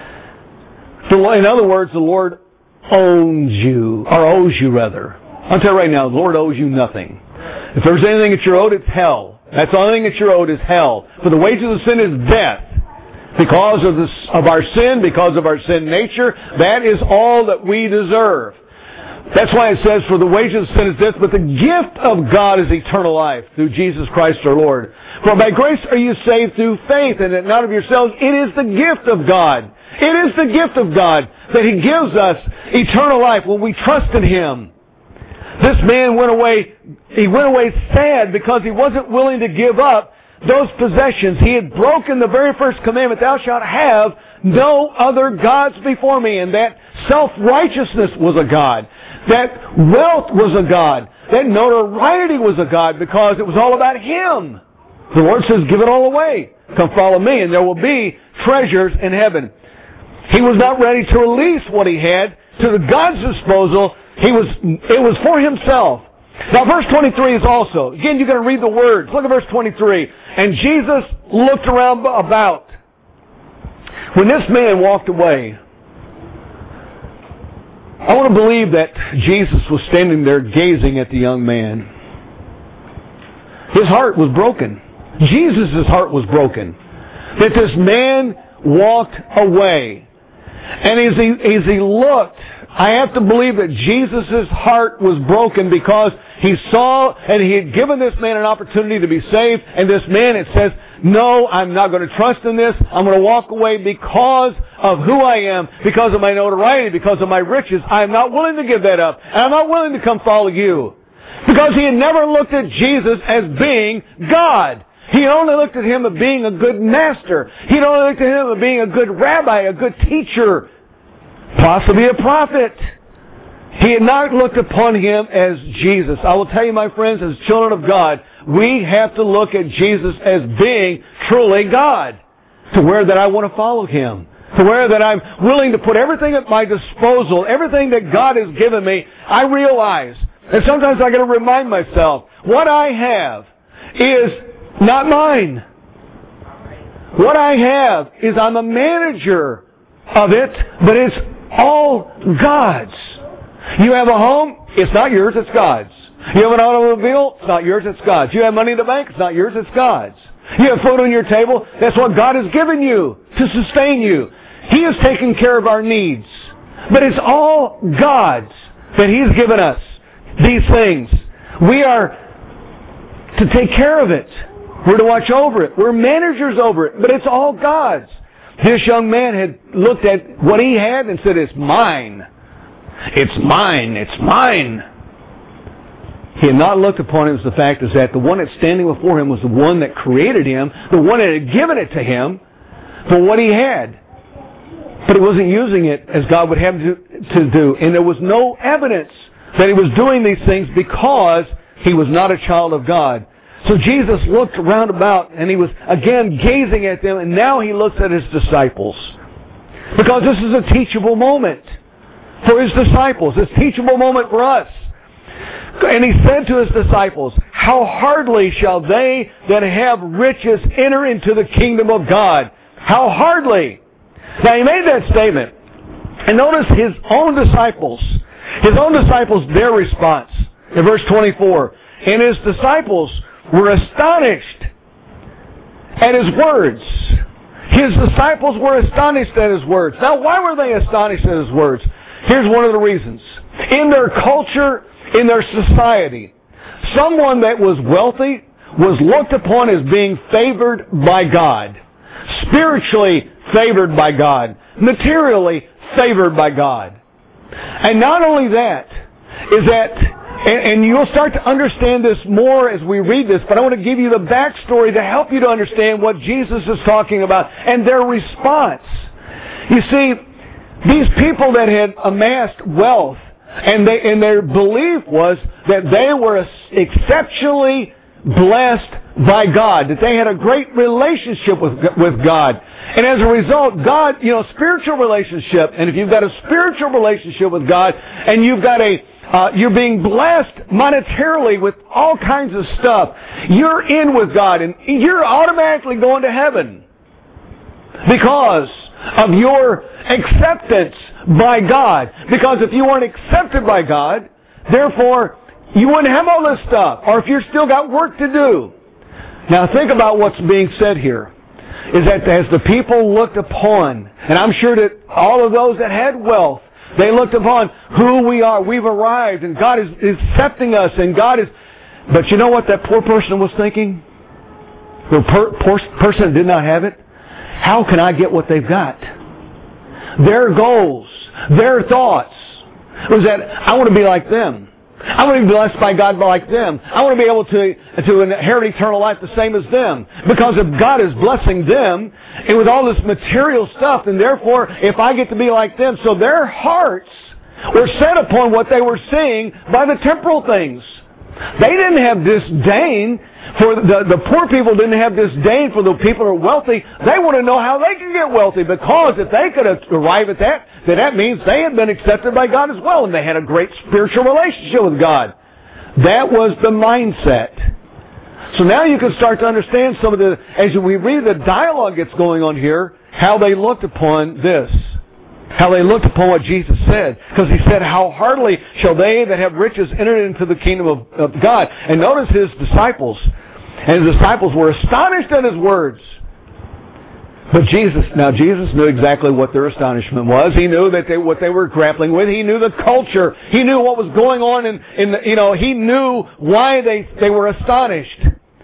In other words, the Lord owns you, or owes you rather. I'll tell you right now, the Lord owes you nothing. If there's anything that you're owed, it's hell. That's the only thing that you're owed is hell. For the wages of sin is death. Because of, this, of our sin, because of our sin nature, that is all that we deserve. That's why it says, for the wages of sin is death, but the gift of God is eternal life through Jesus Christ our Lord. For by grace are you saved through faith, and not of yourselves. It is the gift of God. It is the gift of God that He gives us eternal life when we trust in Him. This man went away, he went away sad because he wasn't willing to give up those possessions. He had broken the very first commandment, thou shalt have no other gods before me. And that self-righteousness was a god. That wealth was a god. That notoriety was a god because it was all about him. The Lord says, give it all away. Come follow me and there will be treasures in heaven. He was not ready to release what he had to the God's disposal. He was, it was for himself. Now verse twenty-three is also, again you're going to read the words. Look at verse twenty-three. And Jesus looked around about. When this man walked away, I want to believe that Jesus was standing there gazing at the young man. His heart was broken. Jesus' heart was broken. That this man walked away. And as he, as he looked, I have to believe that Jesus' heart was broken because he saw and he had given this man an opportunity to be saved. And this man, it says, no, I'm not going to trust in this. I'm going to walk away because of who I am, because of my notoriety, because of my riches. I am not willing to give that up. And I'm not willing to come follow you. Because he had never looked at Jesus as being God. He only looked at him as being a good master. He only looked at him as being a good rabbi, a good teacher, possibly a prophet. He had not looked upon him as Jesus. I will tell you, my friends, as children of God, we have to look at Jesus as being truly God. To where that I want to follow him. To where that I'm willing to put everything at my disposal, everything that God has given me. I realize, and sometimes I got to remind myself, what I have is not mine. What I have is I'm a manager of it, but it's all God's. You have a home, it's not yours, it's God's. You have an automobile, it's not yours, it's God's. You have money in the bank, it's not yours, it's God's. You have food on your table, that's what God has given you to sustain you. He has taken care of our needs. But it's all God's that He's given us these things. We are to take care of it. We're to watch over it. We're managers over it. But it's all God's. This young man had looked at what he had and said, it's mine. It's mine. It's mine. He had not looked upon it as the fact is that the one that's standing before him was the one that created him, the one that had given it to him for what he had. But he wasn't using it as God would have him to, to do. And there was no evidence that he was doing these things because he was not a child of God. So Jesus looked around about and he was again gazing at them, and now he looks at his disciples. Because this is a teachable moment for his disciples. It's a teachable moment for us. And he said to his disciples, how hardly shall they that have riches enter into the kingdom of God? How hardly? Now he made that statement. And notice his own disciples, his own disciples, their response. In verse twenty-four, and his disciples were astonished at his words. His disciples were astonished at his words. Now why were they astonished at his words? Here's one of the reasons. In their culture, in their society, someone that was wealthy was looked upon as being favored by God. Spiritually favored by God. Materially favored by God. And not only that, is that, and, and you'll start to understand this more as we read this, but I want to give you the backstory to help you to understand what Jesus is talking about and their response. You see, these people that had amassed wealth, and they, and their belief was that they were exceptionally blessed by God, that they had a great relationship with, with God. And as a result, God, you know, spiritual relationship, and if you've got a spiritual relationship with God, and you've got a, uh, you're being blessed monetarily with all kinds of stuff, you're in with God, and you're automatically going to heaven because of your acceptance by God. Because if you weren't accepted by God, therefore, you wouldn't have all this stuff. Or if you've still got work to do. Now think about what's being said here. Is that as the people looked upon, and I'm sure that all of those that had wealth, they looked upon who we are. We've arrived, and God is, is accepting us, and God is... But you know what that poor person was thinking? The per, poor person did not have it. How can I get what they've got? Their goals, their thoughts, was that I want to be like them. I want to be blessed by God like them. I want to be able to, to inherit eternal life the same as them. Because if God is blessing them and with all this material stuff, then therefore, if I get to be like them, so their hearts were set upon what they were seeing by the temporal things. They didn't have disdain for the, the poor people didn't have disdain for the people who are wealthy. They want to know how they can get wealthy, because if they could arrive at that, then that means they had been accepted by God as well, and they had a great spiritual relationship with God. That was the mindset. So now you can start to understand some of the, as we read the dialogue that's going on here, how they looked upon this. How they looked upon what Jesus said. Because he said, how hardly shall they that have riches enter into the kingdom of, of God. And notice his disciples. And his disciples were astonished at his words. But Jesus, now Jesus knew exactly what their astonishment was. He knew that they, what they were grappling with. He knew the culture. He knew what was going on in, in the, you know, he knew why they, they were astonished.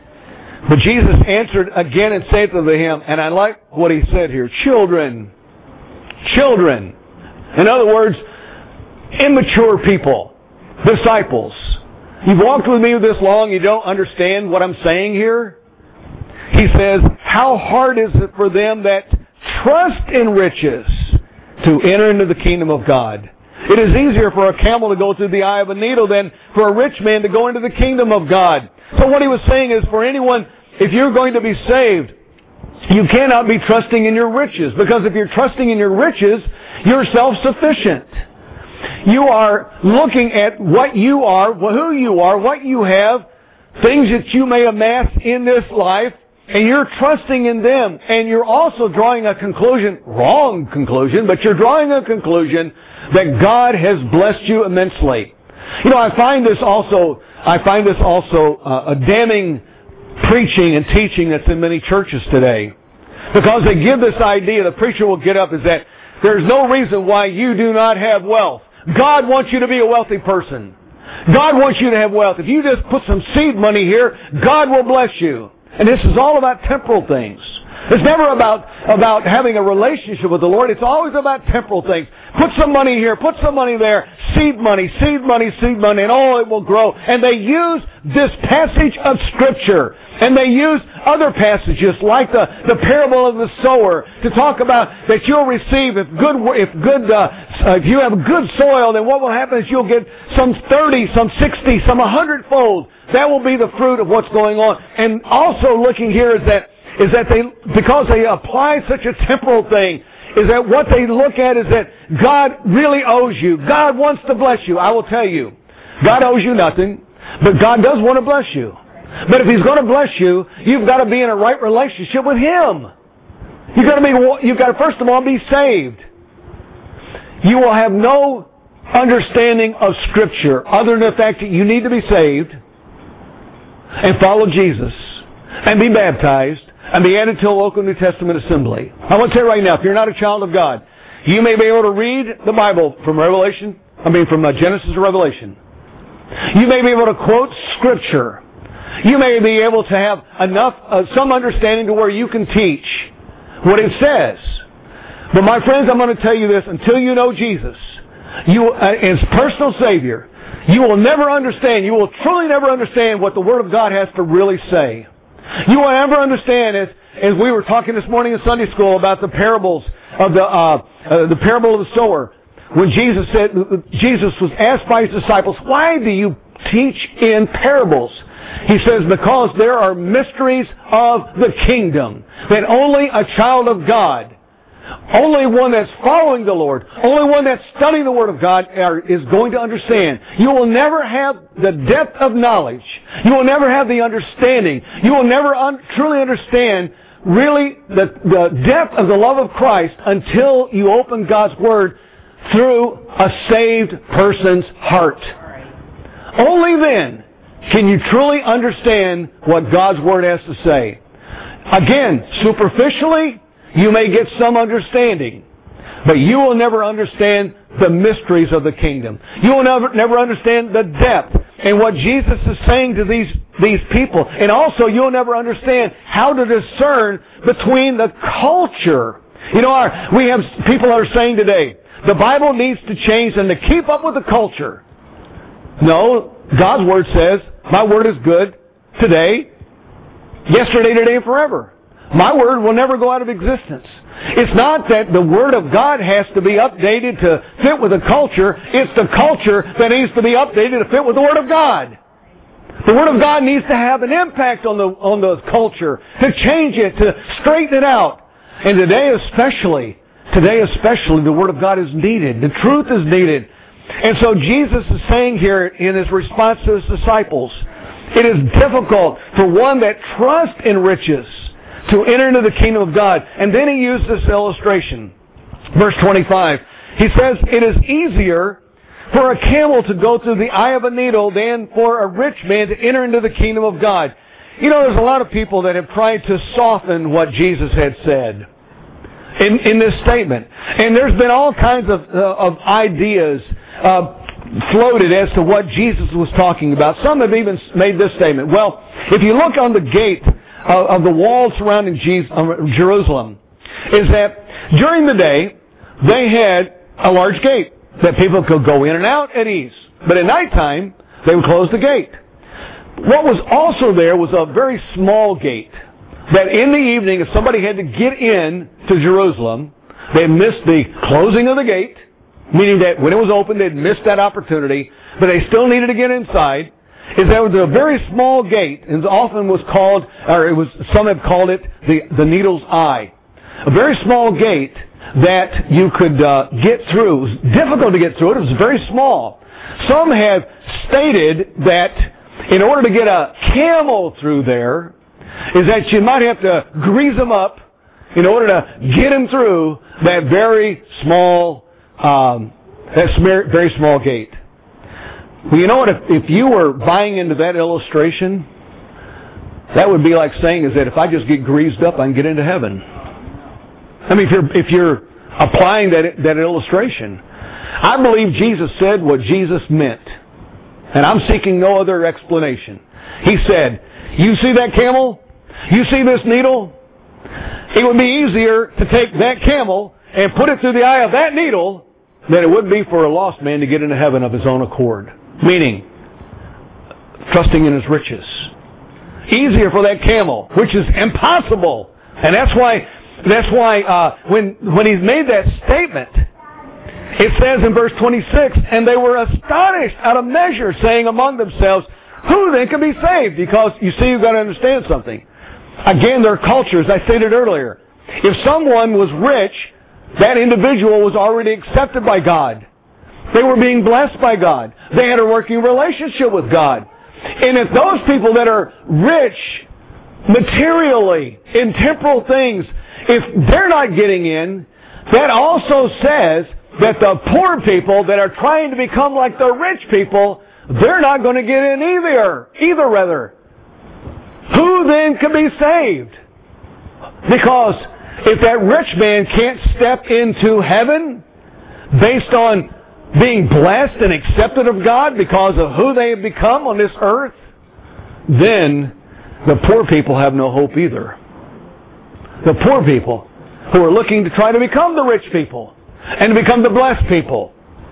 But Jesus answered again and said to them, and I like what he said here, children, children. In other words, immature people, disciples. You've walked with me this long, you don't understand what I'm saying here? He says, how hard is it for them that trust in riches to enter into the kingdom of God? It is easier for a camel to go through the eye of a needle than for a rich man to go into the kingdom of God. So what he was saying is, for anyone, if you're going to be saved, you cannot be trusting in your riches. Because if you're trusting in your riches, you're self-sufficient. You are looking at what you are, who you are, what you have, things that you may amass in this life, and you're trusting in them. And you're also drawing a conclusion, wrong conclusion, but you're drawing a conclusion that God has blessed you immensely. You know, I find this also, I find this also uh, a damning preaching and teaching that's in many churches today. Because they give this idea, the preacher will get up, is that there's no reason why you do not have wealth. God wants you to be a wealthy person. God wants you to have wealth. If you just put some seed money here, God will bless you. And this is all about temporal things. It's never about, about having a relationship with the Lord. It's always about temporal things. Put some money here, put some money there, seed money, seed money, seed money, and oh, it will grow. And they use this passage of Scripture, and they use other passages like the, the parable of the sower to talk about that you'll receive if good, if good, uh, if you have good soil, then what will happen is you'll get some thirty, some sixty, some a hundred fold. That will be the fruit of what's going on. And also looking here is that is that they, because they apply such a temporal thing, is that what they look at is that God really owes you. God wants to bless you. I will tell you, God owes you nothing, but God does want to bless you. But if He's going to bless you, you've got to be in a right relationship with Him. You've got to be, you've got to first of all be saved. You will have no understanding of Scripture other than the fact that you need to be saved and follow Jesus and be baptized and be added to a local New Testament assembly. I want to tell you right now, if you're not a child of God, You may be able to read the Bible from Revelation, I mean from uh, Genesis to Revelation. You may be able to quote Scripture. You may be able to have enough, uh, some understanding to where you can teach what it says. But my friends, I'm going to tell you this, until you know Jesus, you uh, as personal Savior, you will never understand, you will truly never understand what the Word of God has to really say. You will never understand, as, as we were talking this morning in Sunday school about the parables of the, uh, uh, the parable of the sower, when Jesus said, Jesus was asked by His disciples, why do you teach in parables? He says, because there are mysteries of the kingdom that only a child of God, only one that's following the Lord, only one that's studying the Word of God are, is going to understand. You will never have the depth of knowledge. You will never have the understanding. You will never un- truly understand really the, the depth of the love of Christ until you open God's Word through a saved person's heart. Only then can you truly understand what God's Word has to say. Again, superficially, you may get some understanding, but you will never understand the mysteries of the kingdom. You will never, never understand the depth and what Jesus is saying to these, these people. And also, you'll never understand how to discern between the culture. You know, our, we have people are saying today, the Bible needs to change and to keep up with the culture. No, God's Word says, my Word is good today, yesterday, today, and forever. My Word will never go out of existence. It's not that the Word of God has to be updated to fit with the culture. It's the culture that needs to be updated to fit with the Word of God. The Word of God needs to have an impact on the on the culture, to change it, to straighten it out. And today especially, today especially, the Word of God is needed. The truth is needed. And so Jesus is saying here in His response to His disciples, it is difficult for one that trusts in riches to enter into the kingdom of God. And then He used this illustration. Verse twenty-five. He says, it is easier for a camel to go through the eye of a needle than for a rich man to enter into the kingdom of God. You know, there's a lot of people that have tried to soften what Jesus had said in, in this statement. And there's been all kinds of, uh, of ideas uh, floated as to what Jesus was talking about. Some have even made this statement. Well, if you look on the gate of the walls surrounding Jerusalem, is that during the day they had a large gate that people could go in and out at ease. But at nighttime, they would close the gate. What was also there was a very small gate that in the evening, if somebody had to get in to Jerusalem, they missed the closing of the gate, meaning that when it was open, they'd missed that opportunity, but they still needed to get inside. Is that was a very small gate, and often was called, or it was, some have called it the, the needle's eye. A very small gate that you could uh, get through. It was difficult to get through it. It was very small. Some have stated that in order to get a camel through there, is that you might have to grease them up in order to get them through that very small, um, that very small gate. Well, you know what? If, if you were buying into that illustration, that would be like saying is that if I just get greased up, I can get into heaven. I mean, if you're if you're applying that that illustration, I believe Jesus said what Jesus meant, and I'm seeking no other explanation. He said, "You see that camel? You see this needle? It would be easier to take that camel and put it through the eye of that needle than it would be for a lost man to get into heaven of his own accord." Meaning, trusting in his riches. Easier for that camel, which is impossible. And that's why, that's why uh, when when he's made that statement, it says in verse twenty-six, and they were astonished out of measure, saying among themselves, who then can be saved? Because, you see, you've got to understand something. Again, their culture, as I stated earlier. If someone was rich, that individual was already accepted by God. They were being blessed by God. They had a working relationship with God. And if those people that are rich materially in temporal things, if they're not getting in, that also says that the poor people that are trying to become like the rich people, they're not going to get in either. Either rather. Who then can be saved? Because if that rich man can't step into heaven based on being blessed and accepted of God because of who they have become on this earth, then the poor people have no hope either. The poor people who are looking to try to become the rich people and to become the blessed people.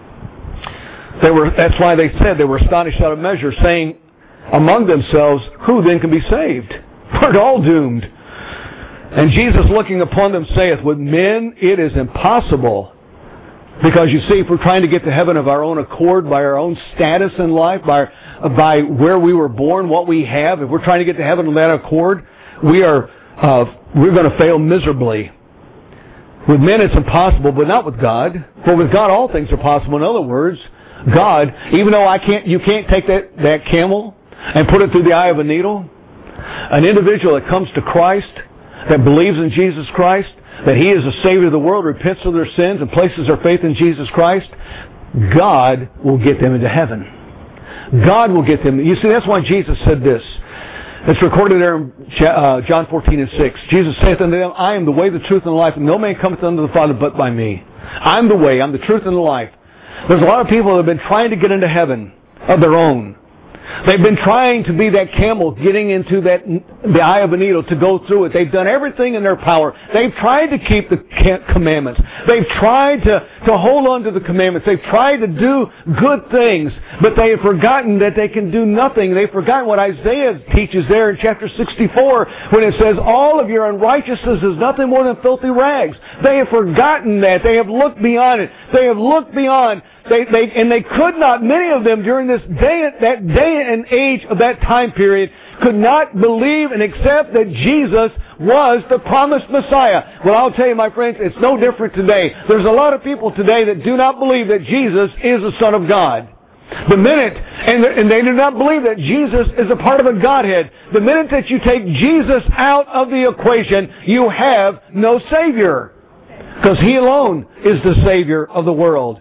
They were, that's why they said they were astonished out of measure, saying among themselves, who then can be saved? We're all doomed. And Jesus, looking upon them, saith, with men it is impossible. Because you see, if we're trying to get to heaven of our own accord, by our own status in life, by, by where we were born, what we have, if we're trying to get to heaven of that accord, we are, uh, we're going to fail miserably. With men it's impossible, but not with God. For with God all things are possible. In other words, God, even though I can't, you can't take that, that camel and put it through the eye of a needle, an individual that comes to Christ, that believes in Jesus Christ, that He is the Savior of the world, repents of their sins, and places their faith in Jesus Christ, God will get them into heaven. God will get them. You see, that's why Jesus said this. It's recorded there in John fourteen and six. Jesus saith unto them, I am the way, the truth, and the life, and no man cometh unto the Father but by me. I'm the way, I'm the truth, and the life. There's a lot of people that have been trying to get into heaven of their own. They've been trying to be that camel getting into that the eye of a needle to go through it. They've done everything in their power. They've tried to keep the commandments. They've tried to, to hold on to the commandments. They've tried to do good things, but they have forgotten that they can do nothing. They've forgotten what Isaiah teaches there in chapter sixty-four when it says, all of your unrighteousness is nothing more than filthy rags. They have forgotten that. They have looked beyond it. They have looked beyond They, they, and they could not, many of them during this day, that day and age of that time period, could not believe and accept that Jesus was the promised Messiah. Well, I'll tell you, my friends, it's no different today. There's a lot of people today that do not believe that Jesus is the Son of God. The minute, and, and they do not believe that Jesus is a part of the Godhead. The minute that you take Jesus out of the equation, you have no Savior. Because He alone is the Savior of the world.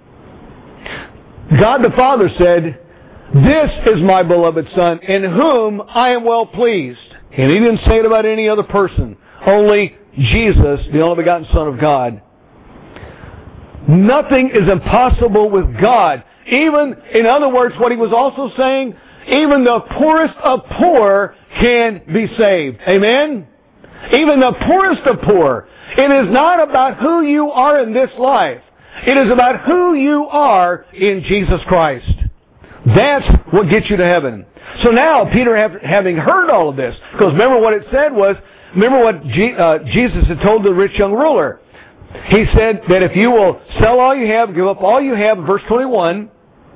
God the Father said, this is my beloved Son, in whom I am well pleased. And He didn't say it about any other person. Only Jesus, the only begotten Son of God. Nothing is impossible with God. Even, in other words, what He was also saying, even the poorest of poor can be saved. Amen? Even the poorest of poor. It is not about who you are in this life. It is about who you are in Jesus Christ. That's what gets you to heaven. So now, Peter, having heard all of this, because remember what it said was, remember what G, uh, Jesus had told the rich young ruler. He said that if you will sell all you have, give up all you have, verse twenty-one,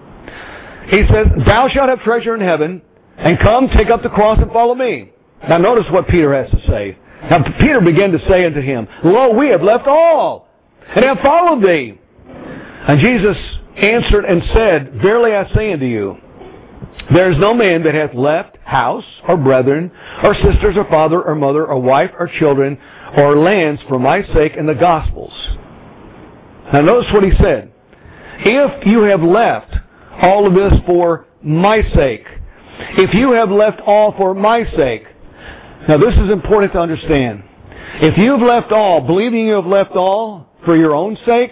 He says, thou shalt have treasure in heaven, and come, take up the cross and follow me. Now notice what Peter has to say. Now Peter began to say unto him, lo, we have left all, and have followed thee. And Jesus answered and said, verily I say unto you, there is no man that hath left house, or brethren, or sisters, or father, or mother, or wife, or children, or lands for my sake and the gospel's. Now notice what he said. If you have left all of this for my sake, if you have left all for my sake, now this is important to understand. If you've left all, believing you have left all for your own sake,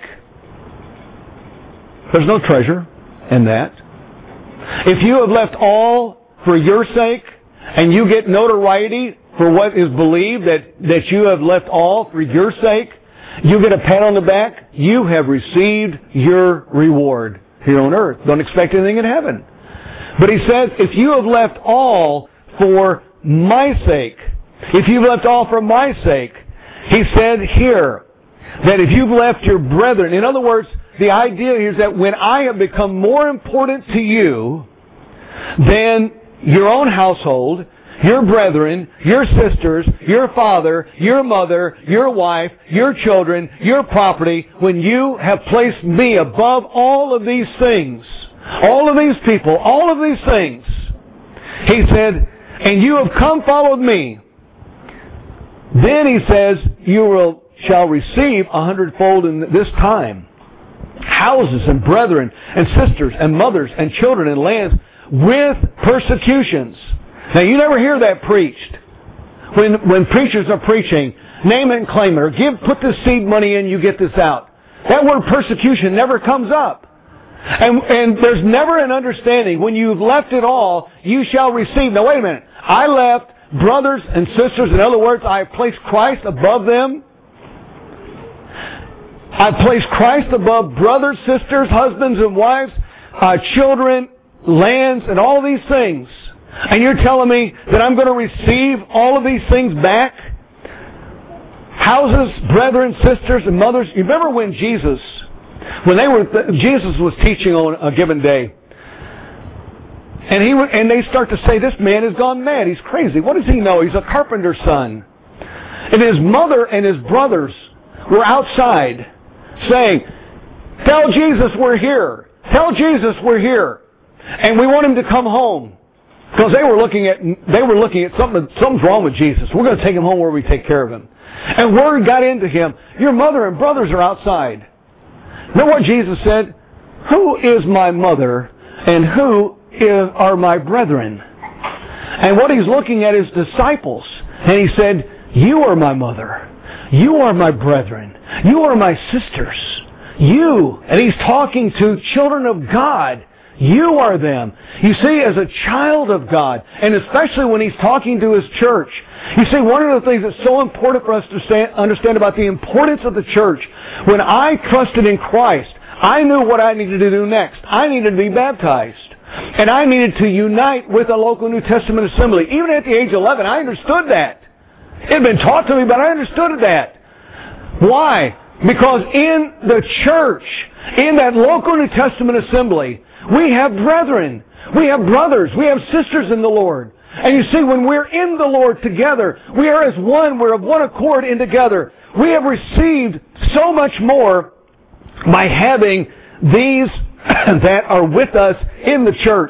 there's no treasure in that. If you have left all for your sake, and you get notoriety for what is believed, that, that you have left all for your sake, you get a pat on the back, you have received your reward here on earth. Don't expect anything in heaven. But he says, if you have left all for my sake, if you've left all for my sake, he said here, that if you've left your brethren, in other words, the idea here is that when I have become more important to you than your own household, your brethren, your sisters, your father, your mother, your wife, your children, your property, when you have placed me above all of these things, all of these people, all of these things, he said, and you have come followed me, then he says, you will shall receive a hundredfold in this time. Houses and brethren and sisters and mothers and children and lands with persecutions. Now you never hear that preached. When when preachers are preaching, name it and claim it, or give, put this seed money in, you get this out. That word persecution never comes up. And, and there's never an understanding. When you've left it all, you shall receive. Now wait a minute. I left brothers and sisters. In other words, I placed Christ above them. I placed Christ above brothers, sisters, husbands and wives, uh, children, lands, and all of these things. And you're telling me that I'm going to receive all of these things back? Houses, brethren, sisters, and mothers. You remember when Jesus, when they were, Jesus was teaching on a given day, and he and they start to say, this man has gone mad. He's crazy. What does he know? He's a carpenter's son. And his mother and his brothers were outside saying, tell Jesus we're here. Tell Jesus we're here. And we want him to come home. Because they were looking at, they were looking at something, something's wrong with Jesus. We're going to take him home where we take care of him. And word got into him, your mother and brothers are outside. Know what Jesus said? Who is my mother and who is, are my brethren? And what he's looking at is disciples. And he said, you are my mother. You are my brethren. You are my sisters. You. And he's talking to children of God. You are them. You see, as a child of God, and especially when he's talking to his church, you see, one of the things that's so important for us to understand about the importance of the church, when I trusted in Christ, I knew what I needed to do next. I needed to be baptized. And I needed to unite with a local New Testament assembly. Even at the age of eleven, I understood that. It had been taught to me, but I understood that. Why? Because in the church, in that local New Testament assembly, we have brethren. We have brothers. We have sisters in the Lord. And you see, when we're in the Lord together, we are as one. We're of one accord in together. We have received so much more by having these that are with us in the church.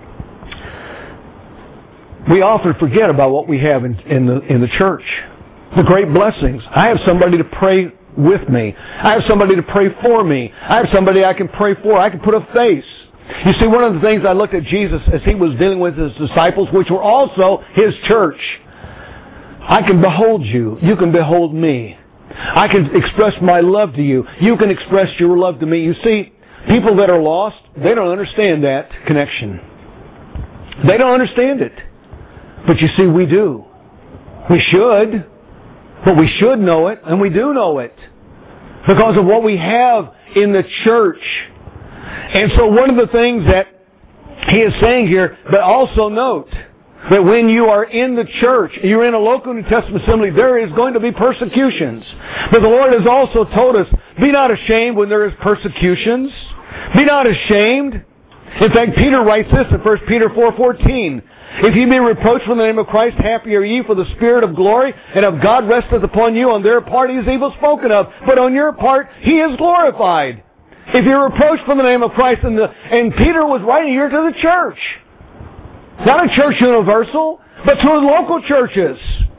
We often forget about what we have in, in the in the church. The great blessings. I have somebody to pray with me. I have somebody to pray for me. I have somebody I can pray for. I can put a face. You see, one of the things I looked at Jesus as he was dealing with his disciples, which were also his church. I can behold you. You can behold me. I can express my love to you. You can express your love to me. You see, people that are lost, they don't understand that connection. They don't understand it. But you see, we do. We should. But we should know it, and we do know it. Because of what we have in the church. And so one of the things that he is saying here, but also note that when you are in the church, you're in a local New Testament assembly, there is going to be persecutions. But the Lord has also told us, be not ashamed when there is persecutions. Be not ashamed. In fact, Peter writes this in First Peter four fourteen. If ye be reproached for the name of Christ, happy are ye, for the Spirit of glory and of God resteth upon you. On their part he is evil spoken of, but on your part he is glorified. If you're reproached for the name of Christ, and, the, and Peter was writing here to the church. Not a church universal, but to local churches.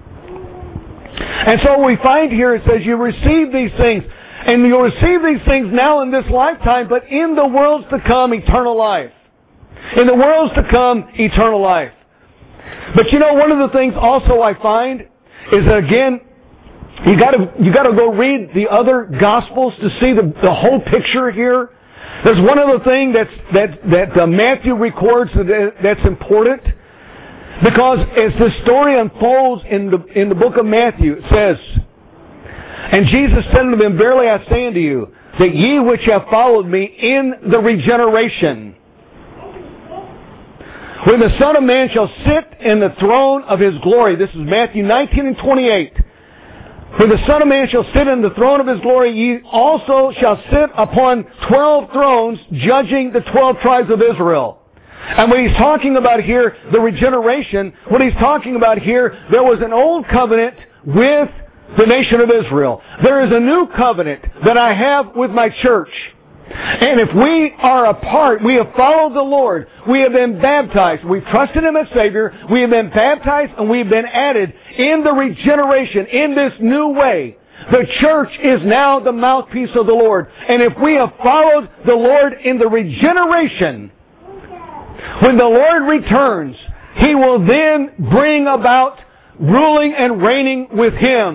And so we find here, it says, you receive these things, and you'll receive these things now in this lifetime, but in the worlds to come, eternal life. In the worlds to come, eternal life. But you know, one of the things also I find is that, again, you got to you got to go read the other Gospels to see the, the whole picture here. There's one other thing that's, that that uh, Matthew records that, that's important, because as this story unfolds in the in the book of Matthew, it says, and Jesus said unto them, verily I say unto you, that ye which have followed me in the regeneration, when the Son of Man shall sit in the throne of His glory. This is Matthew nineteen and twenty-eight. When the Son of Man shall sit in the throne of His glory, ye also shall sit upon twelve thrones, judging the twelve tribes of Israel. And when He's talking about here, the regeneration, what He's talking about here, there was an old covenant with the nation of Israel. There is a new covenant that I have with my church. And if we are a part, we have followed the Lord, we have been baptized, we've trusted Him as Savior, we have been baptized, and we've been added in the regeneration, in this new way. The church is now the mouthpiece of the Lord. And if we have followed the Lord in the regeneration, when the Lord returns, He will then bring about ruling and reigning with Him.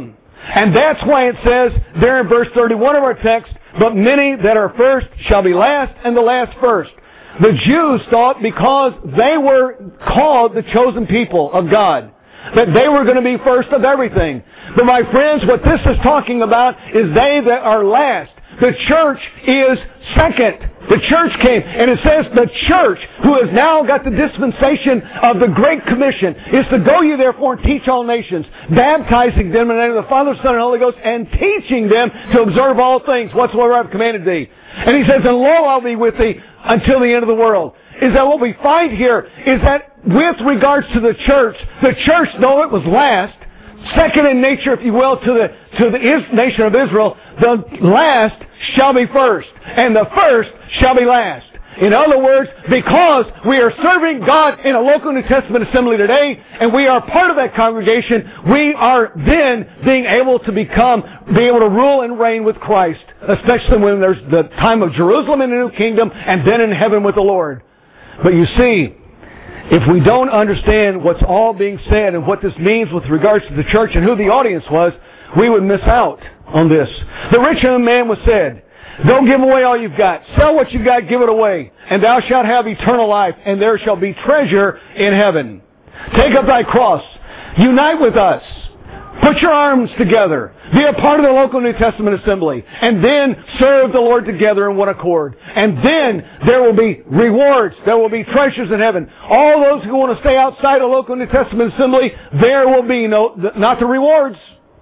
And that's why it says there in verse thirty-one of our text, but many that are first shall be last, and the last first. The Jews thought because they were called the chosen people of God, that they were going to be first of everything. But my friends, what this is talking about is they that are last. The church is second. The church came, and it says the church, who has now got the dispensation of the Great Commission, is to go ye therefore and teach all nations, baptizing them in the name of the Father, Son, and Holy Ghost, and teaching them to observe all things whatsoever I've commanded thee. And he says, and lo, I'll be with thee until the end of the world. Is that what we find here? Is that with regards to the church, the church, though it was last, second in nature, if you will, to the to the nation of Israel, the last shall be first, and the first shall be last. In other words, because we are serving God in a local New Testament assembly today, and we are part of that congregation, we are then being able to become, be able to rule and reign with Christ, especially when there's the time of Jerusalem in the New Kingdom, and then in heaven with the Lord. But you see, if we don't understand what's all being said and what this means with regards to the church and who the audience was, we would miss out on this. The rich young man was said, don't give away all you've got. Sell what you've got, give it away. And thou shalt have eternal life, and there shall be treasure in heaven. Take up thy cross. Unite with us. Put your arms together. Be a part of the local New Testament assembly. And then serve the Lord together in one accord. And then there will be rewards. There will be treasures in heaven. All those who want to stay outside a local New Testament assembly, there will be no, not the rewards.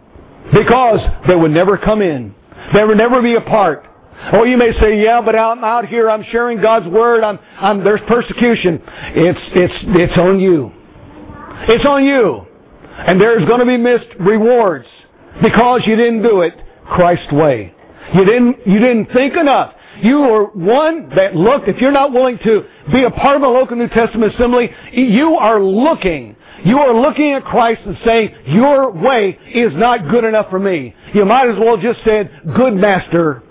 Because they would never come in. They would never be a part. Oh, you may say, yeah, but I'm out here, I'm sharing God's Word, I'm, I'm, there's persecution. It's, it's, it's on you. It's on you. And there's going to be missed rewards because you didn't do it Christ's way. You didn't, you didn't think enough. You were one that looked, if you're not willing to be a part of a local New Testament assembly, you are looking. You are looking at Christ and saying, your way is not good enough for me. You might as well just said, good master,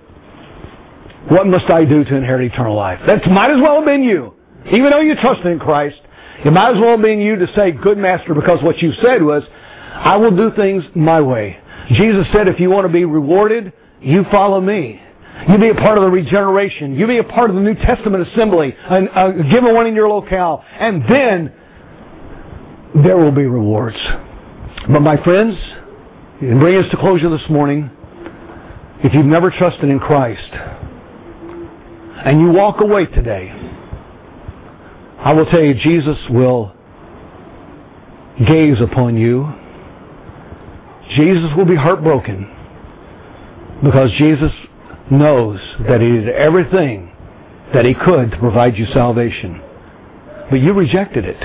what must I do to inherit eternal life? That might as well have been you. Even though you trusted in Christ, it might as well have been you to say, good master, because what you said was, I will do things my way. Jesus said, if you want to be rewarded, you follow me. You be a part of the regeneration. You be a part of the New Testament assembly, and uh, give one in your locale. And then there will be rewards. But my friends, and bring us to closure this morning, if you've never trusted in Christ, and you walk away today, I will tell you, Jesus will gaze upon you. Jesus will be heartbroken because Jesus knows that He did everything that He could to provide you salvation. But you rejected it.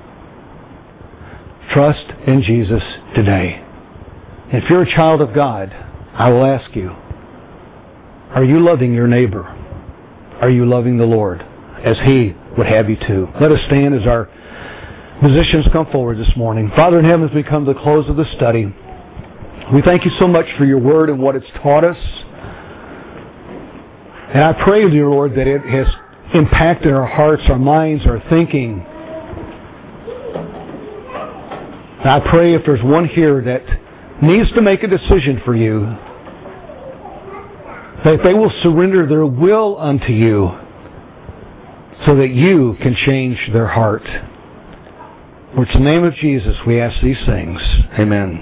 Trust in Jesus today. If you're a child of God, I will ask you, are you loving your neighbor? Are you loving the Lord as He would have you to? Let us stand as our musicians come forward this morning. Father in heaven, as we come to the close of the study, we thank you so much for your word and what it's taught us. And I pray, dear Lord, that it has impacted our hearts, our minds, our thinking. And I pray if there's one here that needs to make a decision for you, that they will surrender their will unto you so that you can change their heart. For it's in the name of Jesus we ask these things. Amen.